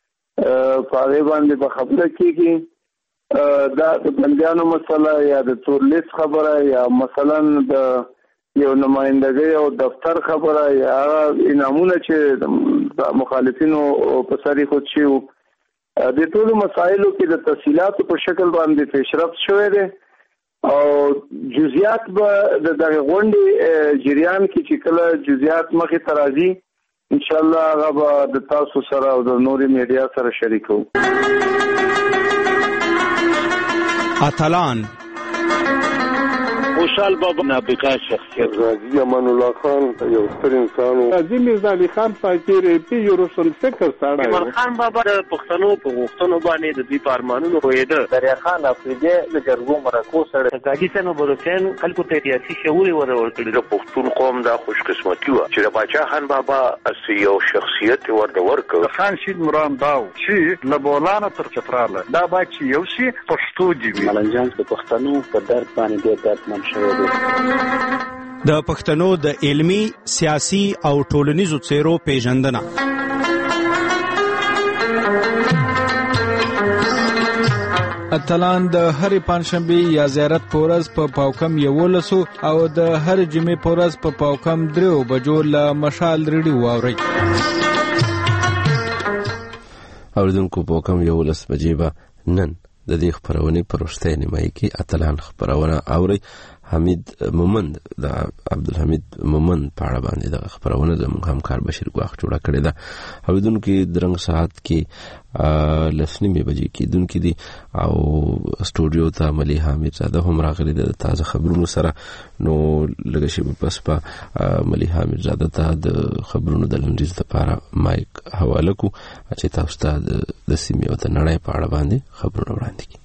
F: په هغې باندې به خبره کېږي. دا د بندیانو مسله یا د تورلیس خبره یا مثلا د یو نمائندګۍ او دفتر خبره یا انعامونه چې د مخالفینو په سر خود شي، د ټولو مسایلو کې د تفصیلاتو په شکل باندې پیشرفت شوی دی او جزئیات به د دغه غونډې جریان کې چې کله جزئیات مخې ته راځي ان شاء الله هغه به د تاسو سره او د نوري میډیا سره شریکو.
O: اتلان
P: خوشحال بابا نابغه شخصیت،
Q: غازی امان الله خان یو ستر انسان،
R: غازی میرزا علي خان فقیر پی یو روشن فکر سره،
P: ایمان خان بابا د پښتنو په غوښتنو باندې د دې پارمانونو پوهېده، دریا خان افریدي د جرګو مرکو سره، غازی سنو بروتين خلکو ته سیاسي شعور ورکړي. د پښتون قوم دا خوش قسمتي و چې د باچا خان بابا اسی یو شخصیت ورته ورکړ.
R: خان شید مرام داو چې لبولانه تر چتراله دا با چې یو شي پښتو دی.
P: ملنجان د پښتنو په درد باندې ډېر دردمن
O: د پښتنو د علمی، سیاسي او ټولنیزو څیرو پیژندنه.
S: اتلان د هر پنځشنبه یا زیارت پورز په پاوکم یولسو او د هر جمعې پورز په پاوکم درو بجو له مشال ریډیو واوري.
A: اوریدونکو په کم یو لس بجې به نن د دې خبرونه پروشته نیمایي کې اتلان خبرونه اوري. حمید مومند د عبدالحمید مومند په اړه باندې د خبرونه زموږ همکار بشیر ګواخ جوړه کړې ده. اوریدونکو درنګ ساعت کې لسنیمه بجې کې دونکو دي او سټوډیو ته ملیحه میرزاده هم راغلي د تازه خبرونو سره. نو لږه شی پس په ملیحه میرزاده ته د خبرونو د لنډیز لپاره مایک حواله کو چې تاسو ته د سیمې او د نړۍ په اړه باندې خبرونه وړاندې کړي.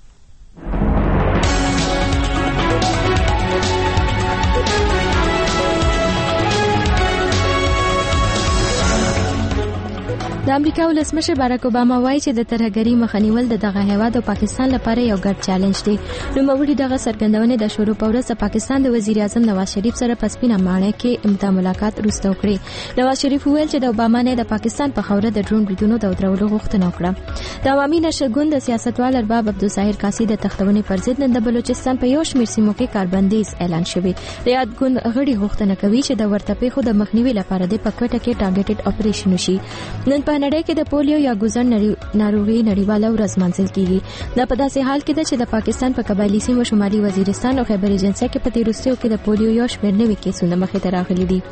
B: د امریکا ولسمشر باراک اوباما وایي چې د ترهګرۍ مخنیول د دغه هیواد او پاکستان لپاره یو ګډ چیلنج دی. نو موري دغه سرګندونه د شروع په ورځ د پاکستان د وزیر اعظم نواز شریف سره په سپینه ماڼۍ کې امتا ملاقات وروسته وکړي. نواز شریف وویل چې د اوباما نه د پاکستان په خوره د ډرون بریدونو د درولو غوښتنه وکړه. د عوامي نشرګوند د سیاستوال ارباب عبدالظاهر قاسی د تختونې پر ضد نن د بلوچستان په یو شمېر سیمو کې کاربندیز اعلان شوی. د یادګوند غړي غوښتنه کوي چې د ورته پیښو د مخنیوي لپاره د پکوټه کې ټارګټډ اپریشن وشي. نن په نړۍ کې د پولیو یا ګوزن ناروغي نړیواله ورځ منځل کیږي. دا په داسې حال کې ده چې د پاکستان په قبایلی سیمو شمالي وزیرستان او خیبر ایجنسي کې په تیر وروستیو کې د پولیو یو شمېر نوي کیسونه مخې ته راغلي دي.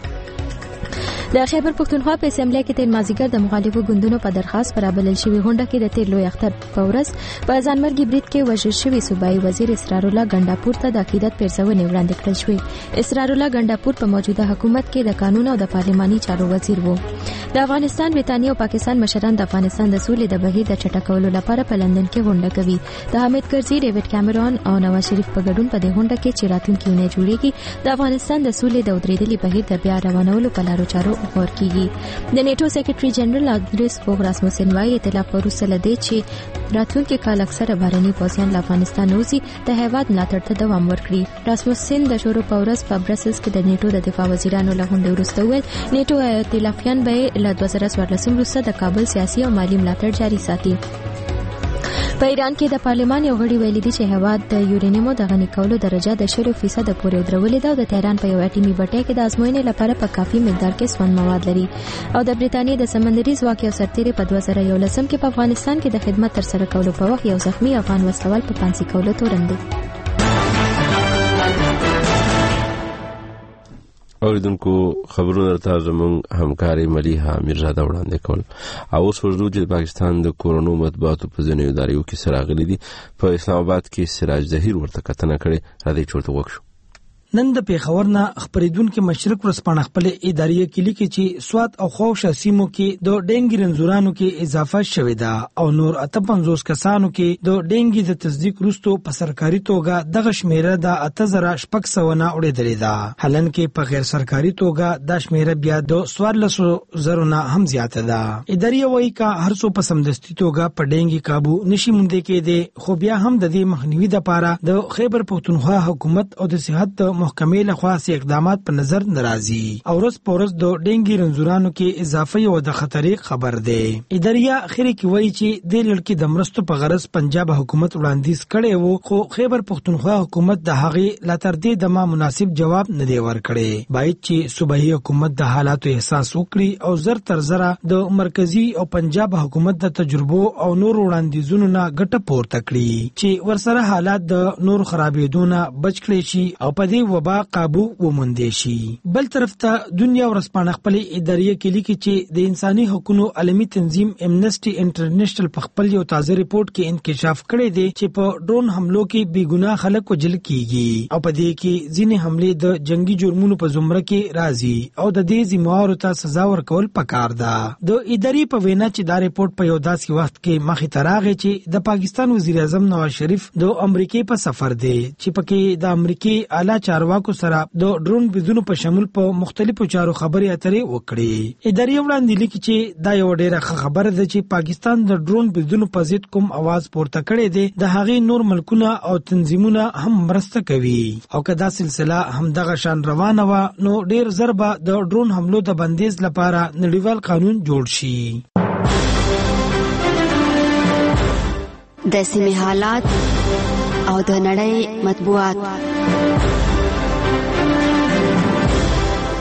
B: د خیبر پښتونخوا په اسمبلی کې تیر مازیګر د مخالفو ګوندونو په درخواست پرابلل شوی غونډه کې د تیر لوی اختر په ورځ په ځانمرګي برید کې وژل شوی صوبایي وزیر اسرار الله ګنڈاپور ته د عقیدت پیرزونې وړاندې کړل شوې. اسرار الله ګنڈاپور په موجوده حکومت کې د قانون او د پارلماني چارو وزیر وو. د افغانستان، بریتانیا او پاکستان مشران د افغانستان د سولې د بهیر د چټکولو لپاره په لندن کې غونډه کوي. د حامد کرزي، ډیوډ کیمرون او نواز شریف په ګډون په دې غونډه کې چې راتلونکي اونۍ جوړیږي د افغانستان د سولې د ودرېدلي بهیر د بیا روانولو په لارو چارو غور کیږي. د نیټو سیکریټري جنرال اندریس فوغ راسموسن وايي اطلاع وروسته لدی چې راتلونکي کال اکثره بهرني پوځیان له افغانستان وځي د هیواد ملاتړ ته دوام ورکړي. راسموسن د شروع په ورځ په برسلز کې د نیټو د دفاع وزیرانو له غونډې وروسته وویل نیټو ائتلافیان به له دوه زره څوارلسم وروسته د کابل سیاسي او مالي ملاتړ جاري ساتي. په ایران کې د پارلمان یو غړي ویلي دي چې هیواد د یورینیمو د غني کولو درجه د شل فیصد پورې ودرولې ده او د تهران په یو اټومي بټۍ کې د ازموینې لپاره په کافي مقدار کې سون مواد لري. او د بریتانیا د سمندري ځواک یو سرتیری په دوه زره یولسم کې په افغانستان کې د خدمت ترسره کولو په وخت یو زخمی افغان وسلوال په پانسي کولو تورن دي.
A: اوریدونکو خبرونه ته زموږ همکاري ملیحه میرزاده وړاندې کول. او اوس ورځو چې پاکستان د کورونو مطبوعاتو په ځینو ادارو کې سره غلي دي. په اسلام آباد کې سراج ظهیر ورته کتنه کړې را دي چورته وښو.
T: نن د پیښور نه خبرېدونکو مشرق ورسپانه خپل اداري کلی کې چې سواد او خوښ سیمو کې د ډینګي رنزورانو کې اضافه شوې ده او نور اته پنځوس کسانو کې د ډینګي د تصدیق وروسته په سرکاري توګه دغه شمیره د اته زره شپږ سوه نه اورېدلې ده. حالن کې په غیر سرکاري توګه د شمیره بیا د څوارلسو زرو نه هم زیاته ده. اداري وایي کا هر څو په سمدستي توګه په ډینګي قابو نشي مونږ کې دي خو بیا هم د دې مخنیوي لپاره د خیبر پښتونخوا حکومت او د صحت محکمې له خوا سي اقدامات په نظر ناراضي او ورځ په ورځ د ډینګي رنزورانو کې اضافه یو د خطرې خبر ده. اداریا اخري کې وایي چې د لړکی د مرستو په غرض پنجاب حکومت وړاندیز کړي وو خو خیبر پښتونخوا حکومت د هغې لا تر دې دمه مناسب جواب نه دی ورکړي. باید چې صوبایي حکومت د حالاتو احساس وکړي او زر تر زره د مرکزی او پنجاب حکومت د تجربو او نور وړاندیزونو نه ګټه پورته کړي چې ورسره حالات د نور خرابېدو نه بچ کړي شي او په دې وبا قابو وموندې شي. بل طرف ته دنیا ورسپانه خپل اداري کلی کې چې د انساني حقوقو عالمي تنظیم امنسټي انټرنیشنل په خپل یو تازه ریپورت کې انکشاف کړی دی چې په ډرون حملو کې بې ګناه خلک وژل کیږي او په دې کې ځینې حملې د جنگي جرمونو په زمره کې راځي او د دې ذمہوارو ته سزا ورکول پکار ده. د اداري په وینا چې دا ریپورت په یو داسې وخت کې مخې ته راغی چې د پاکستان وزیر اعظم نواز شریف د امریکای په سفر دی چې پکې د امریکای اعلی چارواکو سره د ډرون بریدونو په شمول په مختلفو چارو خبرې اترې وکړي. اداري وړاندې لیکي چې دا یو ډېره خبره ده چې پاکستان د ډرون بریدونو په ضد کوم आवाज پورته کړي دي د هغې نور ملکونه او تنظیمونه هم مرسته کوي او کدا سلسله هم دغه شان روانه و نو ډېر ضربه د ډرون حملو د بندیز لپاره نړیوال قانون جوړ شي.
I: د سیمې حالات او د نړۍ مطبوعات.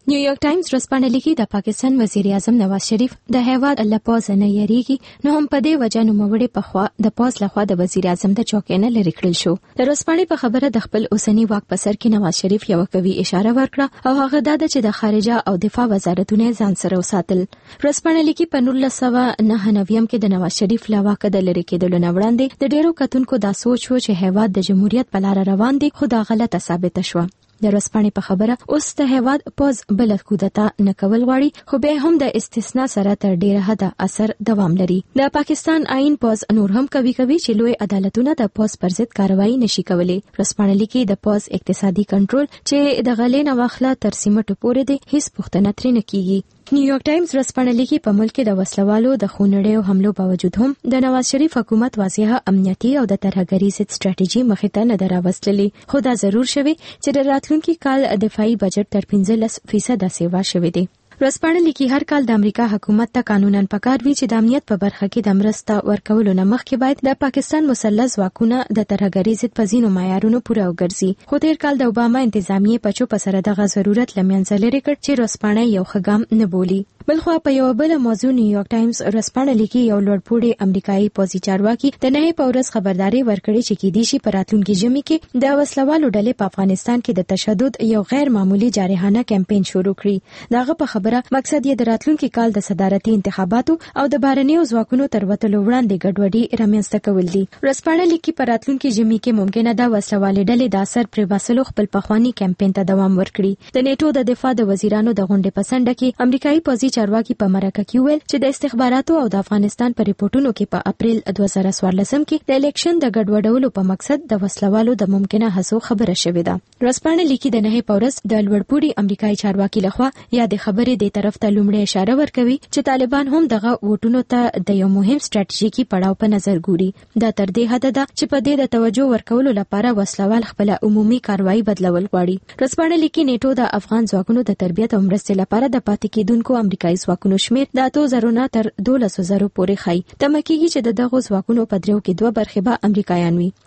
B: نیویارک ټایمز ورځپاڼه لیکي د پاکستان وزیر اعظم نواز شریف د هیواد له پوز نه یریږي نو هم په دې وجه نوموړي په خوا د پوز لخوا د وزیر اعظم د چوکۍ نه لرې کړل شو. د ورځپاڼې په خبره د خپل اوسنی واک په سر کې نواز شریف یو قوي اشاره ورکړه او هغه دا ده چې د خارجه او دفاع وزارتونه ځان سره وساتل. ورځپاڼه لیکي په نولس سوه نهه نوي کې د نواز شریف له واکه د لرې کېدلو نه وړاندې د ډیرو کتونکو دا سوچ و چې هیواد د جمهوریت په لار روان دی، خو دا غلطه ثابته شوه. د ورځپاڼې په خبره اوس د هیواد پوز بل کودتا نه کول غواړي، خو به هم د استثناء سره تر ډیره حده اثر دوام لري. د پاکستان آئین پوز نور هم کوي کوي چې لوی عدالتونه د پوز پر ضد کاروایی نشي کولای. ورځپاڼه لیکي د پوز اقتصادي کنټرول چې د غلې نه واخله تر سیمټو پورې دی، هیڅ پوښتنه ترې نه کیږي. نیویارک ټایمز ورځپاڼه لیکي په ملک کې د وسلوالو د خونړیو حملو باوجود هم د نواز شریف حکومت واضحه امنیتي او د ترهګرۍ ضد ستراتیژي مخې ته نه راوستلې، خو دا ضرور شوی چې د راتلونکي کال دفاعي بجټ تر پنځلس فیصده سیوا شوی دی. ورځپاڼه لیکي هر کال د امریکا حکومت ته قانونا پکار وی چې د امنیت په برخه کې د مرسته ورکولو نه مخکې باید د پاکستان مسلح ځواکونه د ترهګرۍ ضد په ځینو معیارونو پوره وګرځي، خو تیر کال د اوباما انتظامیې په چوپه سره دغه ضرورت له منځه لرې کړ چې ورځپاڼه یو ښه ګام نه بولي. بلخوا په یو بل موضوع نیویارک ټایمز ورځپاڼه لیکي یو لوړپوړی امریکایي پوځي چارواکي د نهي په ورځ خبرداري ورکړې چې کېدای شي په راتلونکي ژمي کې د وسلوالو ډلې په افغانستان کې د تشدد یو غیر معمولی جارحانه کمپاین شروع کړي. دغه په خبره مقصد یې د راتلونکي کال د صدارتي انتخاباتو او د بهرنیو ځواکونو تر وتلو وړاندې ګډوډي رامنځته کول دي. ورځپاڼه لیکي په راتلونکي ژمي کې ممکنه ده وسلوالې ډلې د اثر پرې باسلو خپل پخوانی کمپاین ته دوام ورکړي. د نیټو د دفاع د وزیرانو د غونډې په څنډه کې امریکایي پوځي چارواکي په مرکه کې ویل چې د استخباراتو او د افغانستان په ریپورتونو کې په اپریل دوه زره څوارلس کې د الیکشن د ګډوډولو په مقصد د وسلوالو د ممکنه هڅو خبره شوې ده. ورځپاڼه لیکي د نهي په ورځ د لوړپوړي امریکایي چارواکي لخوا یا د خبرې د طرف ته لومړی اشاره ورکوي چې طالبان هم دغه ووټونو ته د یو مهم ستراتیژیکي پړاو په نظر ګوري. دا تر دې حد ده چې په دې د توجه ورکولو لپاره وسلوال خپل عمومي کاروایی بدلول غواړي. ورځپاڼه لیکي نیټو د افغان ځواکونو د تربیت او مرستې لپاره د پاتې کېدونکو امریکایي ځواکونو شمیر د اتو زرو نه تر دولسو زرو پورې ښایي. تمه کېږي چې د دغو ځواکونو په دریو کې دوه برخې به امریکایان وي.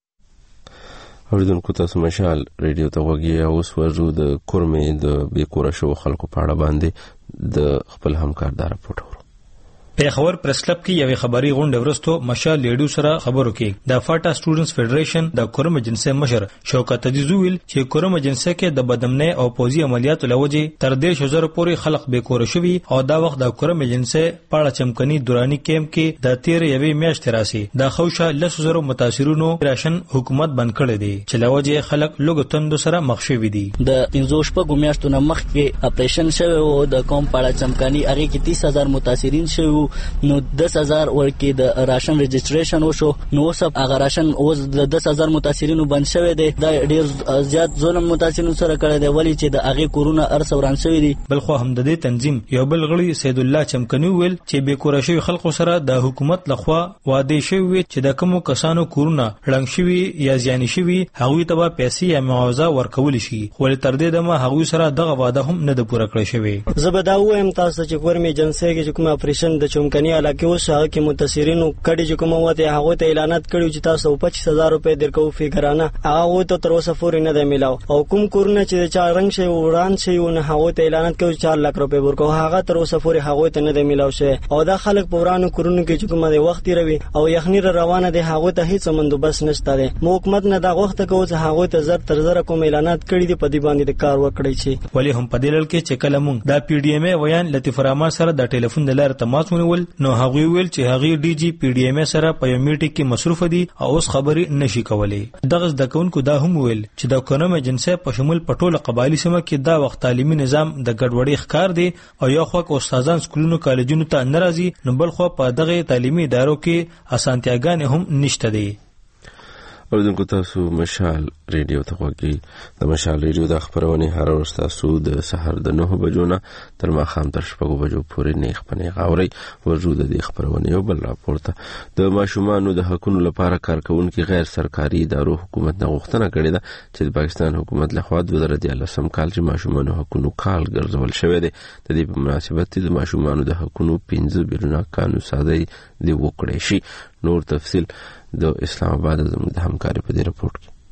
A: اوریدونکو تاسو مشال ریډیو ته غوږی اوس ورجو د کورمې د بې کوره شو خلکو په اړه باندې د خپل همکار دا راپورټ ورو.
U: پیښور پریس کلب کې یوې خبري غونډه ورستو مشال لیډو سره خبرو کې د فاټا سټوډنټس فدریشن د کورم ایجنسی مشر شوکت عزیزو ویل چې کورم ایجنسی کې د بدمنۍ او پوزي عملیاتو لوجې تر دې شو زره پورې خلک به کور شوي او دا وخت د کورم ایجنسی پاړه چمکني دوراني کیمپ کې د تیر یوې میاشتې راسي د خوشا لس زره متاثرونو راشن حکومت بند کړی دی چې لوجې خلک لوګ توند سره مخ شوي دي. د پنځوس په میاشتو نه مخکې اپریشن شوی او د کوم پاړه چمکني هغه کې تیس هزار متاثرین شوي نو دس هزار ورکې د راشن رجسټریشن وشو نو سب هغه راشن اوس د دس هزار متاثرینو بند شوی دی. دا ډیر زیات ظلم متاثرینو سره کړی دی ولی چې د هغه کورونه ارس وران شوی دي. بل خو هم د دې تنظیم یو بل غړي سید الله چمکني ویل چې به کور شوی خلکو سره د حکومت لخوا وعده شوی چې د کوم کسانو کورونه رنګ شوی یا زیان شوی هغه ته پیسې یا معاوضه ورکول شي، خو تر دې دمه هغه سره دغه وعده هم نه د پوره کړی شوی.
V: زبدا وایم تاسو چې کورم ایجنسی کې کوم اپریشن د چمکني علاقې اوس هغه کې متاثرینو کډي چې کوم وته هغه ته اعلانات کړي چې تاسو پچیس هزار روپے درکو فیګرانه هغه ته تر اوسه پورې نه دی ملاو او کوم کورونه چې چا رنګ شي وران شي نه هغه ته اعلانات کړي چار لک روپے ورکو هغه تر اوسه پورې هغه ته نه دی ملاو شي او دا خلک په ورانو کورونو کې چې کومه وخت روي او یخنی روانه دي هغه ته هیڅ بندوبست نشته دی. مو حکومت نه دا وخت کوي چې هغه ته زر تر زر کوم اعلانات کړي دي په دې باندې د کار وکړي شي.
U: ولی هم په دلیل کې چې کله مونږ دا پی ډی ایم ای ویان لطیف الرحمن سره د ټلیفون د لارې تماس ونیول نو هغه ویل چې هغه ډي جی پی ډی ایم ای سره په یو میټینګ کې مصروف دي او اوس خبرې نشي کولای. دغه د کونکو دا هم ویل چې د کورم ایجنسی په شمول پټول قبایلی سیمه کې دا وخت تعلیمي نظام د ګډوډۍ ښکار دی او یو خو استادان سکولونو کالجونو ته ناراضي نو بل خو په دغه تعلیمي ادارو کې اسانتیاګانې هم نشته دي.
A: اوریدونکو تاسو مشال ریډیو ته غوږی د مشال ریډیو د خبرونه هر ورځ تاسو د سحر د نه بجو نه تر ماښام تر شپږ بجو پورې نه خپنه غاوري وجود د خبرونه یو بل راپورته د ماشومانو د حقوقو لپاره کارکونکو غیر سرکاري ادارو حکومت نه غوښتنه کړې ده چې د پاکستان حکومت لخوا د دوه زره اتلس کال چې ماشومانو حقوقو کال ګرځول شوی دی د دې په مناسبت د ماشومانو د حقوقو پنځه بیرونه قانون سازي دی وکړي شي. نور تفصيل د اسلام آباد زموږ د همکاري په دې رپورت کې.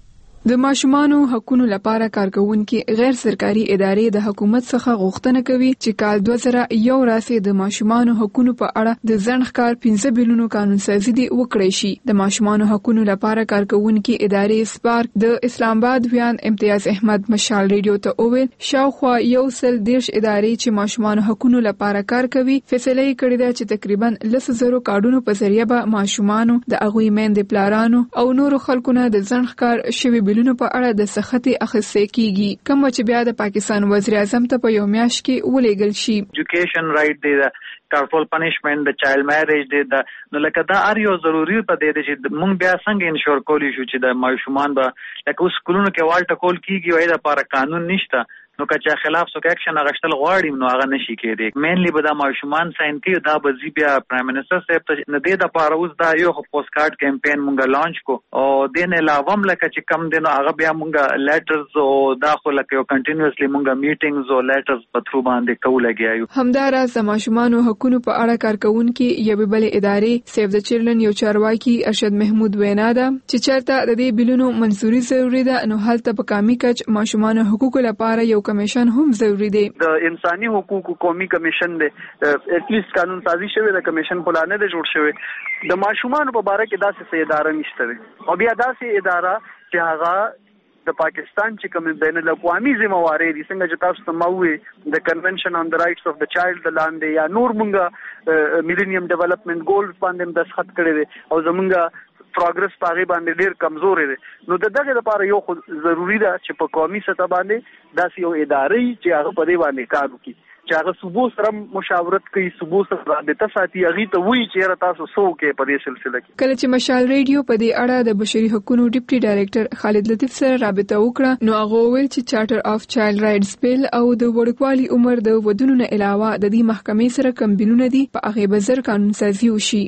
D: د ماشومانو حقوقو لپاره کارکونکي غیر سرکاري ادارې د حکومت څخه غوښتنه کوي چې کال دوه زره یو راسي د ماشومانو حقوقو په اړه د ځنډ پنځه بیلونو قانون سازي دی وکړی شي. د ماشومانو حقوقو لپاره کارکونکي ادارې سپارک د اسلام آباد ویان امتیاز احمد مشال ریډیو ته وویل شاوخوا یو سل دیرش ادارې چې ماشومانو حقوقو لپاره کار کوي فیصله یې کړې ده چې تقریبا لس زرو کارډونو په ذریعہ به ماشومانو د هغوی میندې پلارانو او نورو خلکو نه د ځنډ ښکار شوي بیلونو په اړه د سختې اخیستې کیږي، کوم چې بیا د پاکستان وزیر اعظم ته په یو میاشت کې ولېږل شي.
R: ایجوکیشن رائټ دی، کارفول پنیشمنت، د چایلډ میریج دی، د نو لکه دا اړ یو ضروري په دی چې مونږ بیا څنګه انشور کولی شو چې د ماشومان به لکه اوس سکولونو کې والټه کول کیږي او دا لپاره قانون نشته، نو که چا خلاف څوک اکشن اغشتل غواړي نو هغه نشي کېدی. مینلی به دا ماشومان ساين کې دا به زی بیا پرایم منسٹر صاحب ته نه دی د لپاره اوس دا یو پوسټ کارت کمپاین مونږه لانچ کو او دین علاوه هم لکه چې کم دینو هغه بیا مونږه لیټرز او دا خو لکه یو کنټینیوسلی مونږه میټینګز او لیټرز په تھرو باندې کول لګیایو.
D: همداراز د ماشومانو حقوقو په اړه کارکونکي یو بل ادارې سیو د چیلډرن یو چارواکي ارشد محمود وینا ده چې چرته د دې بیلونو منزوري ضروري ده نو هلته په کمی کچ ماشومانو حقوقو لپاره یو کمیشن هم ضروری دی.
R: د انساني حقوقو قومي کمیشن دی، اټ لیست قانون سازي شوی د کمیشن په لانه دی جوړ شوی. د ماشومانو په باره کې داسې اداره نشته دی او بیا داسې اداره چې هغه د پاکستان چې کوم بین الاقوامي ذمہواری دي څنګه چې تاسو ته مووي د کنونشن آن د رائټس اف د چایلډ د لاندې یا نور مونږه میلینیم ډیولپمنٹ ګولز باندې دستخط کړی دی او زمونږه پروګرس پاغي باندې ډیر کمزور دي. نو د دغه لپاره یو ضروری ده چې په قومي سطح باندې داسې یو ادارې چې هغه په دې باندې کار وکړي چې هغه صوبو سره مشاورت کوي، صوبو سره رابطه ساتي، هغه ته وایي چې تاسو څه وکړئ په دې سلسله کې.
D: کله چې مشال ریډیو په دې اړه د بشري حقوقو ډیپټي ډایریکټر خالد لطیف سره رابطه وکړه نو هغه ویل چې چارټر اف چایلډ رائټس بیل او د وړوکوالي عمر د ودونو نه علاوه د دې محکمې سره کوم بیلونه دي په هغه بزر قانون سازي وشي.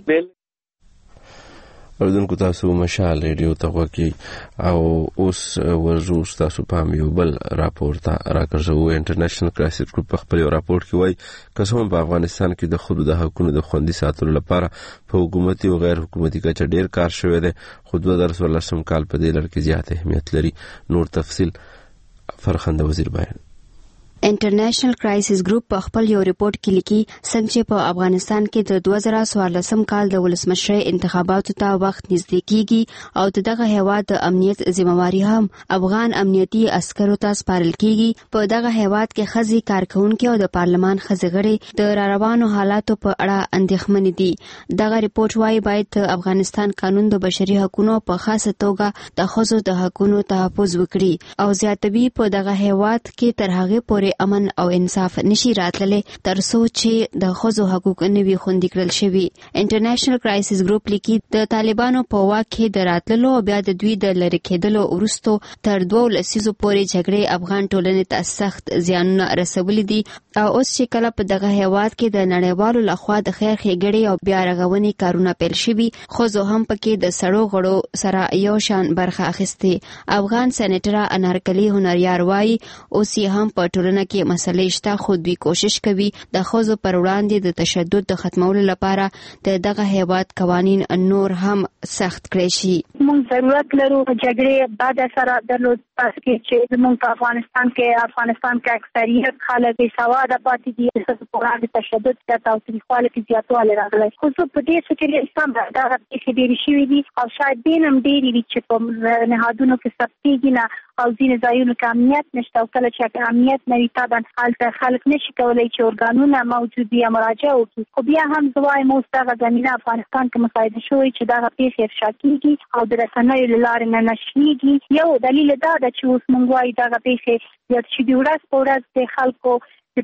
A: اوردونکو تاسو مشال ریډیو ته وکی او اوس ورجو تاسو پام یو بل راپور ته راکړو. انټرنیشنل کرایسس ګروپ په خپل راپور کې وایي قسم په افغانستان کې د خود د حقوقو د خوندي ساتلو لپاره په حکومتي او غیر حکومتي کچه ډیر کار شوی دی، خو دوه زره څوارلسم کال په دې لړ کې زیات اهمیت لري. نور تفصیل فرخنده وزیر بیان.
I: انټرنیشنل کرایسس ګروپ په خپل یو ریپورت کې لیکي څنګه چې په افغانستان کې د دوه زره څوارلسم کال د ولسمشرۍ انتخاباتو ته وخت نږدې کیږي او دغه هیواد د امنیت ذمہواری هم افغان امنیتي عسکرو ته سپارل کیږي. په دغه هیواد کې خزي کارکونکو او د پارلمان خزګړي د راروانو حالاتو په اړه اندېښمن دي. دغه ریپورت وايي باید د افغانستان قانون د بشري حقوقو په خاصه توګه د خزو د حقوقو تحفظ وکړي او زیاتوي په دغه هیواد کې تر هغه پورې امن او انصاف نشي راتللی تر څو چې د ښځو حقوق نه وي خوندي کړل شوي. انټرنیشنل کرایسس ګروپ لیکي د طالبانو په واک کې د راتللو او بیا د دوی د لرې کېدلو وروسته تر دوه لسیزو پورې جګړې افغان ټولنې ته سخت زیانونه رسولي دي او اوس چې کله په دغه هیواد کې د نړیوالو لخوا د خیر ښېګړې او بیا رغونې کارونه پیل شوي، ښځو هم پکې د سړو غړو سره یو شان برخه اخیستې. افغان سېنیټره انارکلي هنریار وایي اوس یې هم په ټولنه کې مسلې شته خو دوی کوشش کوي د ښځو پر وړاندې د تشدد د ختمولو لپاره د دغه هیواد قوانین نور هم سخت کړي شي.
E: موږ ضرورت لرو جګړې بعد سره درلود پس کې چې موږ په افغانستان کې افغانستان کې اکثریت خلک بې سواده پاتې دي، ښځو پر وړاندې تشدد زیات او تاوتریخوالي کې زیاتوالی راغلی. خو زه په دې څه کې اسلام دغه پېښې ډېرې شوي دي او شاید دین هم ډېرې وي چې په نهادونو کې ثبتېږي نه او ځینې ځایونو کې امنیت نشته او کله چې امنیت نه وي طبعا هلته خلک نشي کولی چې ارګانونه موجود وي یا مراجعه وکړي. خو بیا هم زه وایم اوس دغه زمینه افغانستان کې مشاهده شوې چې دغه پېښې افشا کېږي او د رسنیو له لارې نه نشریږي. یو دلیل دا ده چې اوس موږ وایو دغه پېښې زیات شوي، ورځ په ورځ د خلکو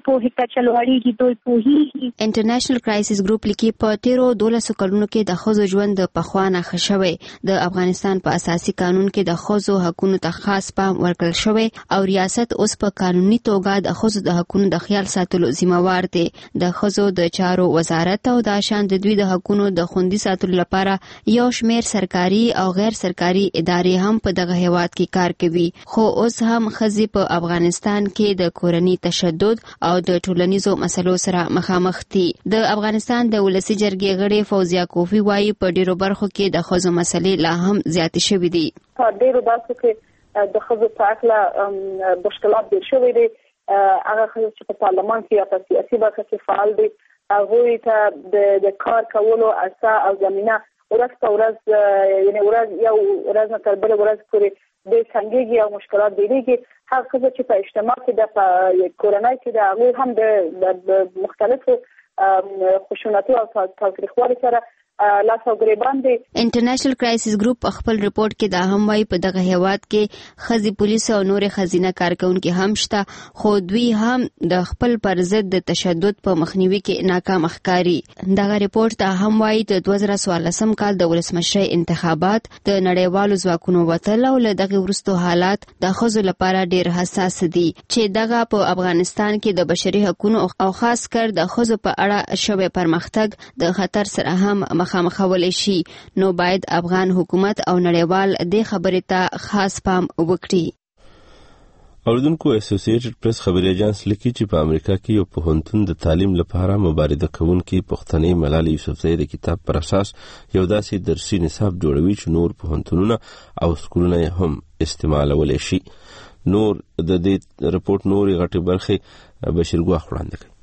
I: انټرنیشنل کرایسس ګروپ لیکي په تیرو دولسو کلونو کې د ښځو ژوند د پخوا نه ښه شوی. د افغانستان په اساسي قانون کې د ښځو حقوقو ته خاص پام ورکړل شوی او ریاست اوس په قانوني توګه د ښځو د حقوقو د خیال ساتلو ذمہوار دی. د ښځو د چارو وزارت او د شان د دوی د حقوقو د خوندي ساتلو لپاره یو شمېر سرکاري او غیر سرکاري ادارې هم په دغه هیواد کې کار کوي. خو اوس هم ښځې په افغانستان کې د کورني تشدد او د ټولنیزو مسلو سره مخامخ دي. د افغانستان د ولسي جرګې غړي فوزیه کوفی وايي په ډیرو برخو کې د ښځو مسلې لا هم زیاتې شوې دي.
W: په ډیرو برخو کې
C: د خزو په اړه مشکلات ډېر شوي دي. هغه خزو چې په پارلمان کې یا په سیاسي برخه کې فعال دي هغوی ته د کار کولو اساس او زمینه ورځ په ورځ یعنی ورځ یو ورځ نه تر بلې ورځ پورې د څنګهږي او مشکلات ډېرېږي. هغه خزو چې په اجتماع کې د کورنۍ کې د هغوی هم د مختلفو خشونتي او تاوتریخوالي سره لاس او ګریبان دي.
I: انټرنیشنل کرایسس ګروپ خپل ریپورت کې دا هم وايي په دغه هیواد کې خزي پولیس او نور خزینه کارکونکو هم شته، خو دوی هم د خپل پر ضد د تشدد په مخنیوي کې ناکام ښکاري. دغه ریپورت دا هم وايي د دوه زره څوارلسم کال د ولسمشرۍ انتخابات د نړیوالو ځواکونو وتل او له دغه وروسته حالات د خزو لپاره ډېر حساس دي چې دغه په افغانستان کې د بشري حقوقو او خاص کر د خزو په اړه شوی پرمختګ د خطر سره هم مخامخولای شي. نو باید افغان حکومت او نړیوال دې خبرې ته خاص پام وکړي.
A: اوریدونکو اسوسییټډ پریس خبري اژانس لیکي چې په امریکا کې یو پوهنتون د تعلیم لپاره مبارزه کوونکي پښتنې ملالۍ یوسفزۍ د کتاب پر اساس یو داسې درسي نصاب جوړوي چې نور پوهنتونونه او سکولونه هم استعمالولی شي. نور د دې رپورت نورې غټې برخې بشیر ګواخ وړاندې کوي.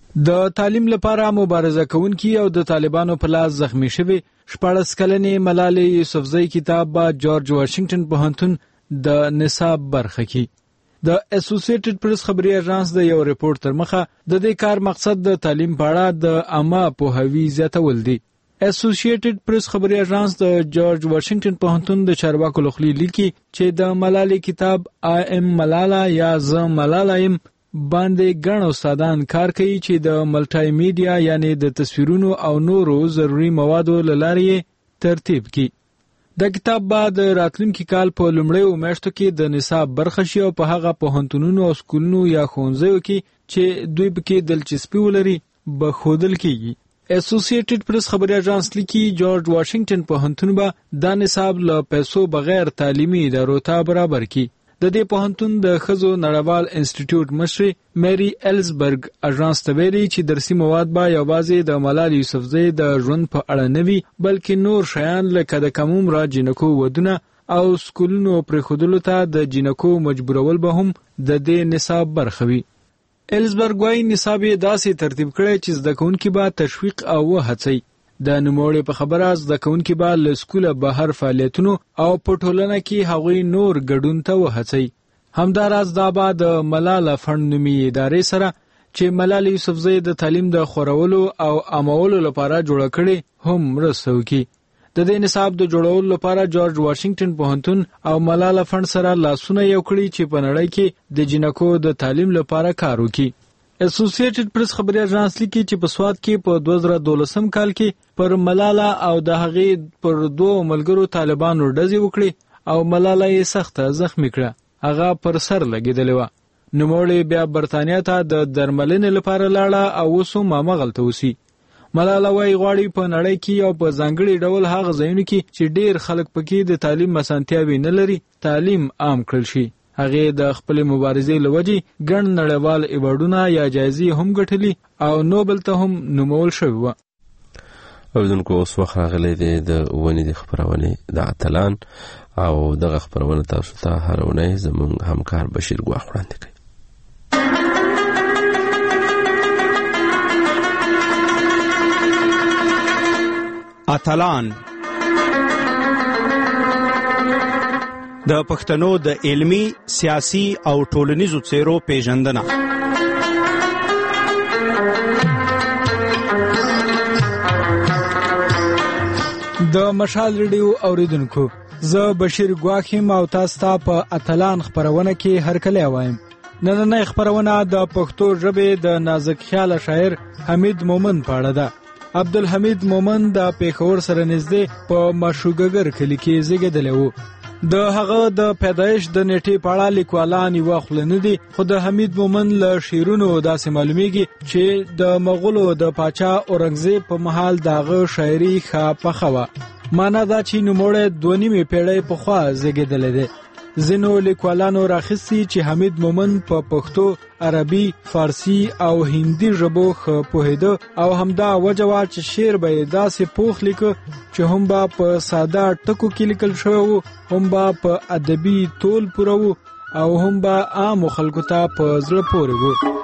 S: د تعلیم لپاره مبارزه کوونکي او د طالبانو په لاس زخمی شوی شپاړس کلنې ملالۍ یوسفزۍ کتاب به جورج واشنگټن پوهنتون د نصاب برخه کې. د اسوسییټډ پریس خبري اژانس د یو ریپورت تر مخه د دې کار مقصد د تعلیم په اړه د عامه پوهاوي زیاتول دي. اسوسییټډ پریس خبري اژانس د جورج واشنگټن پوهنتون د چارواکو لخوا لیکي چې د ملالۍ کتاب آی ام ملالا یا ز ملالا ام باندې ګڼ استادان کار کوي چې د ملټای میډیا یعنی د تصویرونو او نورو ضروري موادو لارې ترتیب کی. د کتاب بعد راتلونکي کال په لومړیو میاشتو کې د نصاب برخه شي او په هغه پوهنتونونو او سکولونو یا ښوونځیو کې چې دوی پکې دلچسپي ولري به ښودل کیږي. اسوسییټډ پریس خبري اژانس لیکي جورج واشنگټن پوهنتون به دا نصاب له پیسو بغیر تعلیمي ادارو ته برابر کړي. د دې پوهنتون د خزو نړیوال انسټیټیوټ مشر میری ایلزبرګ اژانس ته ویلي چې درسي مواد به یوازې د ملالۍ یوسفزۍ د ژوند په اړه نه وي بلکې نور شیان لکه د کم عمره جنکو ودونه او سکولونو پرېښودلو ته د جنکو مجبورول به هم د دې نصاب برخه وي. ایلزبرګ وايي نصاب یې داسې ترتیب کړی چې زده کوونکي به تشویق او وهڅوي. د نوموړي په خبره زده کوونکي به له سکوله بهر فعالیتونو او په ټولنه کې هغوی نور ګډون ته وهڅوي. همداراز دا به د ملاله فنډ نومي ادارې سره چې ملالۍ یوسفزۍ د تعلیم د خورولو او عامولو لپاره جوړه کړې هم مرسته وکړي. د دې نصاب د جوړولو لپاره جورج واشنگټن پوهنتون او ملاله فنډ سره لاسونه یو کړي چې په نړۍ کې د جنکو د تعلیم لپاره کار وکړي. اسوسییټډ پریس خبري اژانس لیکي چې په سواد کې په دوه زره دولسم کال کې پر ملاله او د هغې پر دوه ملګرو طالبانو ډزې وکړي او ملاله یې سخته زخمی کړه. هغه پر سر لګېدلې وه. نوموړې بیا برتانیا ته د درملنې لپاره لاړه او اوس هم هماغلته اوسي. ملاله وایي غواړي په نړۍ کې او په ځانګړي ډول هغه ځایونو کې چې ډېر خلک پکې د تعلیم اسانتیاوې نه لري تعلیم عام کړل شي. هغه د خپل مبارزې لوجي ګڼ نړیوال ایوارډونه یا جایزې هم ګټلي او نوبل ته هم نومول شوی و.
A: اوریدونکو اوس وخت راغلی دی د ونې د خپرونې د اتلان او دغه خپرونه تاسو ته هر اونۍ زموږ همکار بشیر ګواخ وړاندې کوي.
O: اتلان د پښتنو د علمی، سیاسي او ټولنیزو څیرو پیژندنه.
S: د مشال ریډیو اوریدونکو زه بشیر ګواخیم او تاسو ته په اتلان خبرونه کې هرکلی وایم. نننۍ خبرونه د پښتو ژبې د نازک خیال شاعر حمید مومن په اړه ده. عبدالحمید مومن د پیښور سره نږدې په مشوګګر کلي کې زیږیدلی و. د هغه د پیدایش د نیټې په اړه لیکوالان یوه خوله نه دي، خو د حمید مومن له شعرونو داسې معلومیږي چې د مغولو د پاچا اورنګزیب په مهال د هغه شاعري ښه پخه وه. معنا دا چې نوموړی دوه نیمې پیړۍ پخوا زیږېدلی دی. ځینو لیکوالانو راخیستي چې حمید مومند په پښتو، عربي، فارسی او هندي ژبو ښه پوهېده او همدا وجه وه چې شعر به یې داسې پوخ لیکه چې هم به په ساده ټکو کې لیکل شوی و، هم به په ادبي تول پوره و او هم به عامو خلکو ته په زړه پورې و.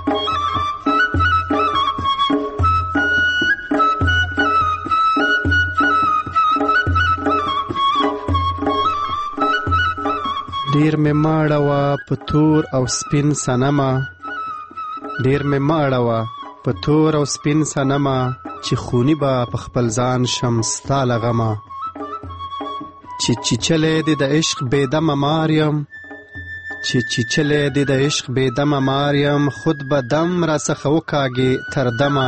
H: ډیر مې ماړه وه په تور او سپین صنمه، ډیر مې ماړه وه په تور او سپین صنمه، چې خونی به په خپل ځان شم ستا له غمه. چې چیچلی دې د عشق بېدمه ماریم، چې چیچلی دې د عشق بېدمه ماریم، خود به دم راڅخه وکاږې تر دمه.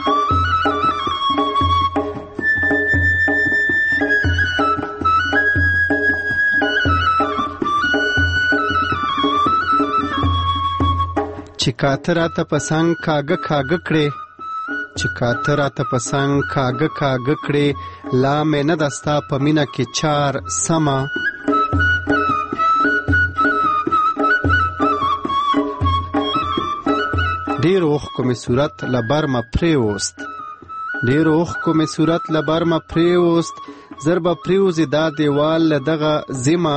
H: چې کاته راته په څنګ کاږه کاږه کړې، چې کاته راته په څنګ کاږه کاږه کړې، لا مې نه ده ستا په مینه کې چار سمه. ډېر اوښکو مې صورت له برمه پرېوست، ډېر اوښکو مې صورت له برمه پرېوست، زر به پرېوځي دا دیوال له دغه زیمه.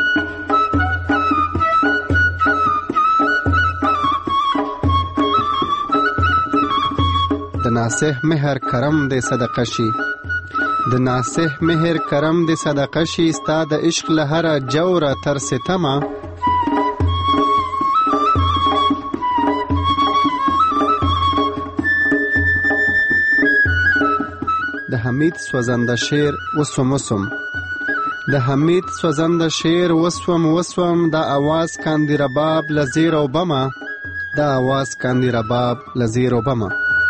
H: د ناصح مهر کرم دې صدقه شي، د ناصح مهر کرم دې صدقه شي، ستا د عشق له هره جوره تر ستمه. د حمید سوزنده شعر وسوم وسوم، د حمید سوزنده شعر وسوم وسوم، دا آواز کاندی رباب لزیر و بمه، دا آواز کاندی رباب لزیر و بمه.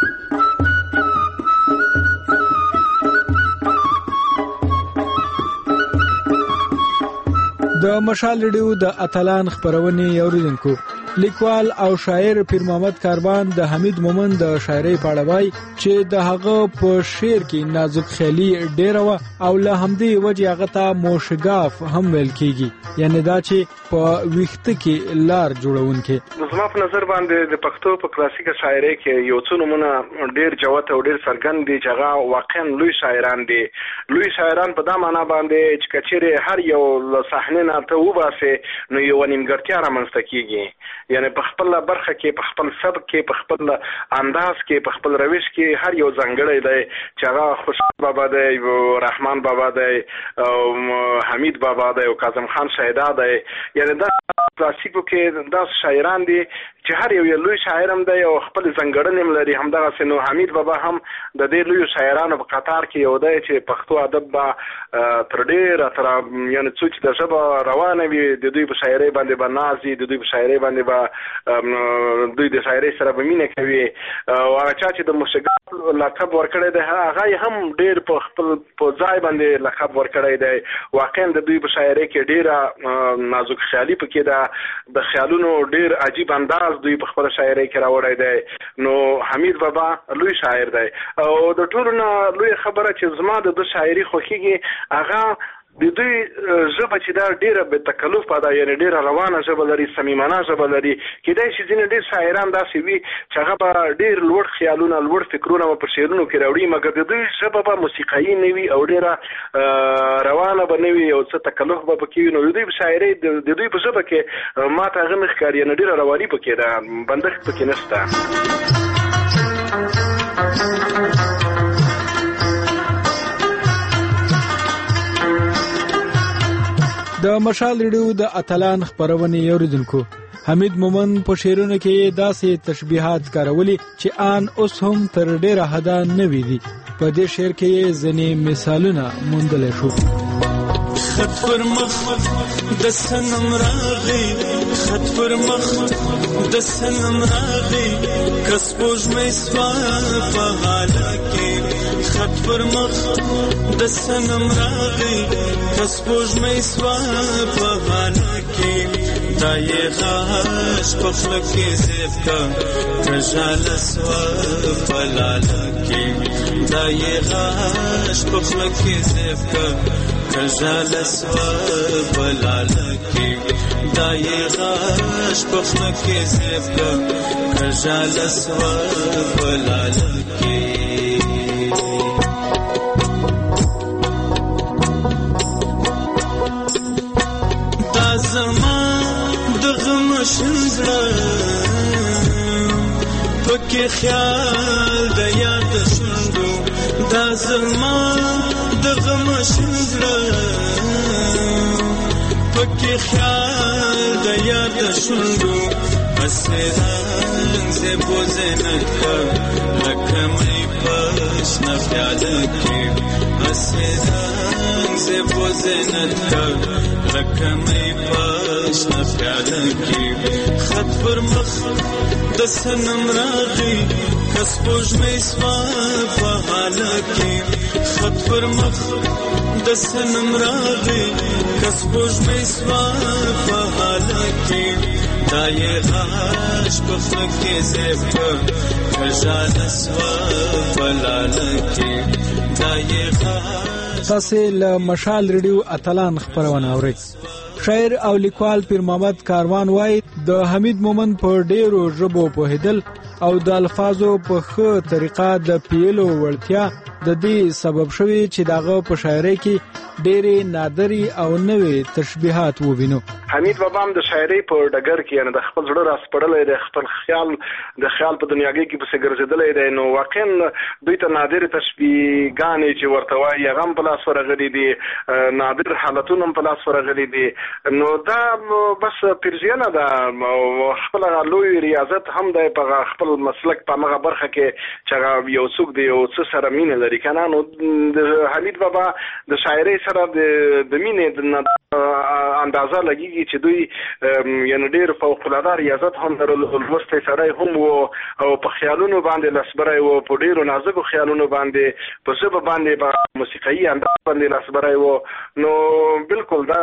S: د مشال ریډیو د اتلان خبرونې اوریدونکو، لیکوال او شاعر پیر محمد کاروان د حمید مومند د شاعرۍ په اړه وایي چې د هغه په شعر کې نازک خیالي ډېره وه او له همدې وجې هغه ته موشګاف هم ویل کېږي، یعنې دا چې په ویښته کې لار جوړونکی.
K: زما په نظر باندې د پښتو په کلاسیکه شاعرۍ کې یو څو نومونه ډېر جوت او ډېر څرګند دي چې هغه واقعا لوی شاعران دي. لوی شاعران په دا معنا باندې چې کچېرې هر یو له صحنې نه ته وباسې نو یوه نیمګړتیا رامنځته کېږي، یعنی په خپل برخه کې، په خپل سبک کې، په خپل انداز کې، په خپل روش کې هر یو ځانګړی دی چې هغه خوشحال بابا دی، رحمان بابا دی، حمید بابا دی او کاظم خان شیدا دی. یعنی دا کلاسیکو کې دا شاعران دي چې هر یو یو لوی شاعر هم دی او خپل ځانګړنې هم لري. همدغسې نو حمید بابا هم د دې لویو شاعرانو په قطار کې یو دی چې پښتو ادب به تر ډېره تر یعنې څو چې د ژبه روانه وي د دوی په شاعرۍ باندې به ناز وي، د دوی په شاعرۍ باندې به دوی د شاعرۍ سره به مینه کوي. او هغه چا چې د موشګاف لقب ورکړی دی هغه یې هم ډېر په خپل په ځای باندې لقب ورکړی دی. واقعا د دوی په شاعرۍ کې ډېره نازک خیالي پکې ده، د خیالونو ډېر عجیب انداز دوی په خپل شاعرۍ کې راوړی دی. نو حمید بابا لوی شاعر دی او د ټولو نه لوی خبره چې زما د ده شاعري خوښېږي هغه د دوی ژبه چې دا ډېره بې تکلفه ده، یعنې ډېره روانه ژبه لري، صمیمانه ژبه لري. کیدای شي ځینې ډېر شاعران داسې وي چې هغه به ډېر لوړ خیالونه، لوړ فکرونه به په شعرونو کې راوړي، مګر د دوی ژبه به موسیقایي نه وي او ډېره روانه به نه وي، یو څه تکلف به پکې وي. نو د دوی په شاعرۍ د دوی په ژبه کې ما ته هغه نه ښکاري، یعنې ډېره رواني پکې ده، بندښت پکې نشته.
S: د مشال ریډیو د اتلان خبرونې اوریدونکو، حمید مومند په شعرونو کې داسې تشبیهات کارولي چې آن اوس هم تر ډېره حده نوي دي. په دې شعر کې یې ځینې مثالونه موندلی شو.
W: خط پر مخ د سنم راغی، خط پر مخ د سنم راغی، کس پوجمې سوا په حاله کې. خط پر مخ د سنم راغی، کس پوجمې سوا په حاله کې. دا یې غاش په خوله کې زیب کا کژاله سوا په لاله کې. دا یې غاش په خوله کې زیب کا کژاله سوه بلاله کې دا یې غاښ پخله کې زیب کړه کژاله سوه بلاله کې دا زما د غم شین زړه پکې خیال د یاد شونډو دا زما د غم شین زړه پکې خیال د یاد شونډو هسې رنګ زیبو زینت کړ لکه مې په شنه پیاله کې هسې رنګ زیبو زینت کړ لکه مې په شنه پیاله کې خط پر مخ د صنم راغی کس سپوږمۍ سوه په حاله کې خط پر مخ د صنم راغی کس سپوږمۍ سوه په حاله کې دا یې غاښ په خوله کې زیب کړ کژاله سوه په لاله کې دا یې غاښ.
S: تاسې له مشال ریډیو اتلان خپرونه اورئ. شاعر او لیکوال پیر محمد کاروان وایي د حمید مومند په ډیرو ژبو پوهېدل او د الفاظو په ښه طریقه د پیلو وړتیا د دې سبب شوی چې دغه په شاعرۍ کې ډېرې نادرې او نوې تشبیهات ووینو.
K: حمید بابا هم د شاعرۍ په ډګر کې یعنې د خپل زړه راسپړلی دی، خپل خیال د خیال په دنیاګۍ کې پسې ګرځېدلی دی، نو واقعا دوی ته نادرې تشبیهګانې چې ورته وایي هغه هم په لاس ورغلي دي، نادر حالتونه هم په لاس ورغلي دي. نو دا بس پیرزیانه ده او خپل لوی ریاضت هم دی په خپل مسلک په هغه برخه کې چې هغه یو څوک دی یو څه سره مینه لري که نه. نو د حمید بابا د شاعرۍ سره د مینې اندازه لګېږي چې دوی یعنې ډېر فوقالعاده ریاضت هم لوستی سړی هم و او په خیالونو باندې لاسبری و، په ډېرو نازکو خیالونو باندې په ژبه باندې په موسیقایي انداز باندې لاسبری و. نو بالکل دا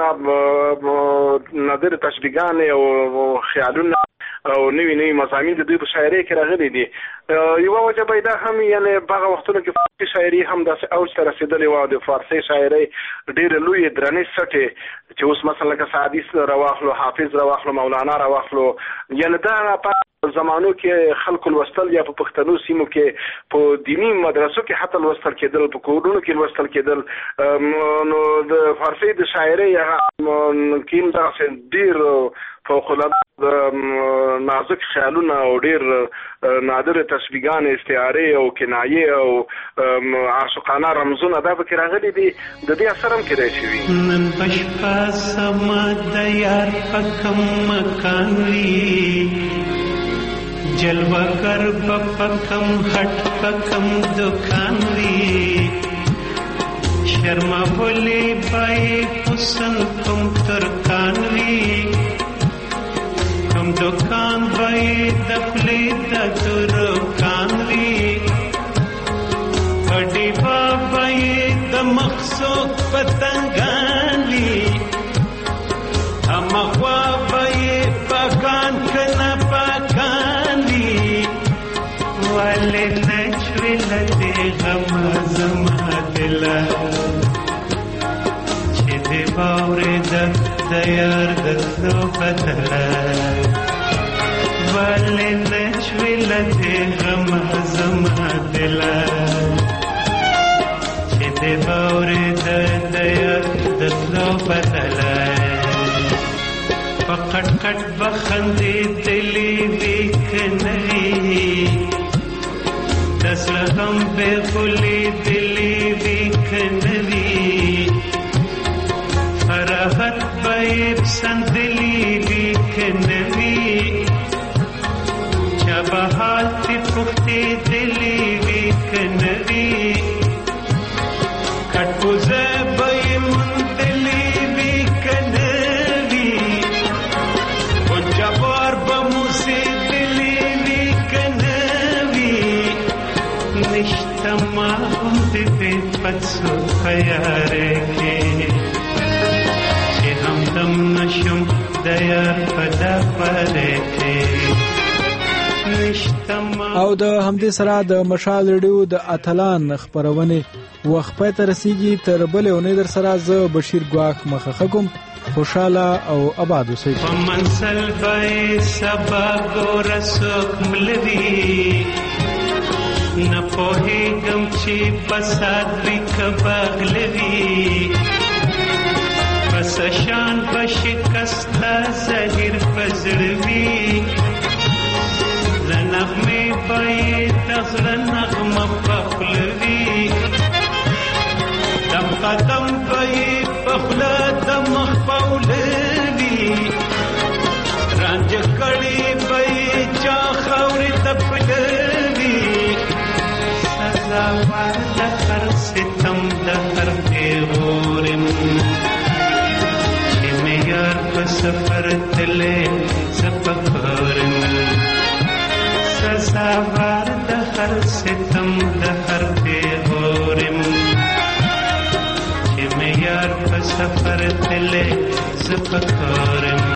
K: نادر تشبیهګانې او خیالونه او نوی نوی مضامین د دوی په شاعرۍ کې راغلي دي. یوه وجه به دا هم یعنې په هغه وختونو کې فارسي شاعري هم داسې اوج ته رسېدلې وه، د فارسي شاعرۍ ډېرې لویې درنې سټې چې اوس مثلا لکه سعدي راواخلو، حافظ راواخلو، مولانا راواخلو، یعنې دا په زمانو کې خلکو لوستل یا په پښتنو سیمو کې په دیني مدرسو کې حتی لوستل کېدل، په کورونو کې لوستل کېدل. نو د فارسي د شاعرۍ هغه کې هم دغسې ډېر فوقالعاده نازک خیالونه او ډېر نادره تشبیهګانې، استعارې او کنایې او عاشقانه رمزونه دا پکې راغلي دي. د دې اثر هم کېدای شوي.
W: نن په شپه سمه د یار په کوم مکان وي، جلوهګر به په کوم هټ په کوم دکان وي، شرمولی به یې حسن کوم ترکان وي، کوم دکان به یې د خولې د ترکان وي، په ډیبه به یې د مخصوص پتنګان وي، همخوا به یې پاکان که نه پاکان وي، ولې نشوې له دې غمه زما دله چې دې واورېده د یار د تلو بدله، ولې نشوې له دې غمه زما دله چې دې واورېده د یار د تلو بدله. په قټ قټ به خندېدلې وي که نه وي، د زړه غم به غولېدلې وي که نه وي، فراحت به یې پسندلې وي که نه وي، چا به حال ترې پوښتېدلې وي که نه وي، کټ پوزه به یې موندلې وي که نه وي، ګنجبار به موسېدلې وي که نه وي، نشته ما هم د دې پت څوک په یارۍ کې چې همدم نشم د یار په دا پرۍ کې، نشته
S: او د همدې سره د مشال ریډیو د اتلان خبرونه وخت په ترسيږي تر بلې اونۍ در سره ز بشیر ګواخ مخه کوم خوشاله او آباد اوسئ
W: په منسل به سبا ګورسوک ملوي نه پوهېږم چې فساد وي که بغلوي پس شان به شکسته زهیر په زړه وي له نغمې به یې د زړه نغمه په خوله وي دم قدم به یې په خوله د مخ په اوله وي رانجه کړې به یې چا خاورې ته پله وي سزاوار د هر ستم د هر پیغور یم چې مې یار په سفر تللی زه په کار یم سزاوار د هر ستم د هر پیغور یم چې مې یار په سفر تللی زه په کار یم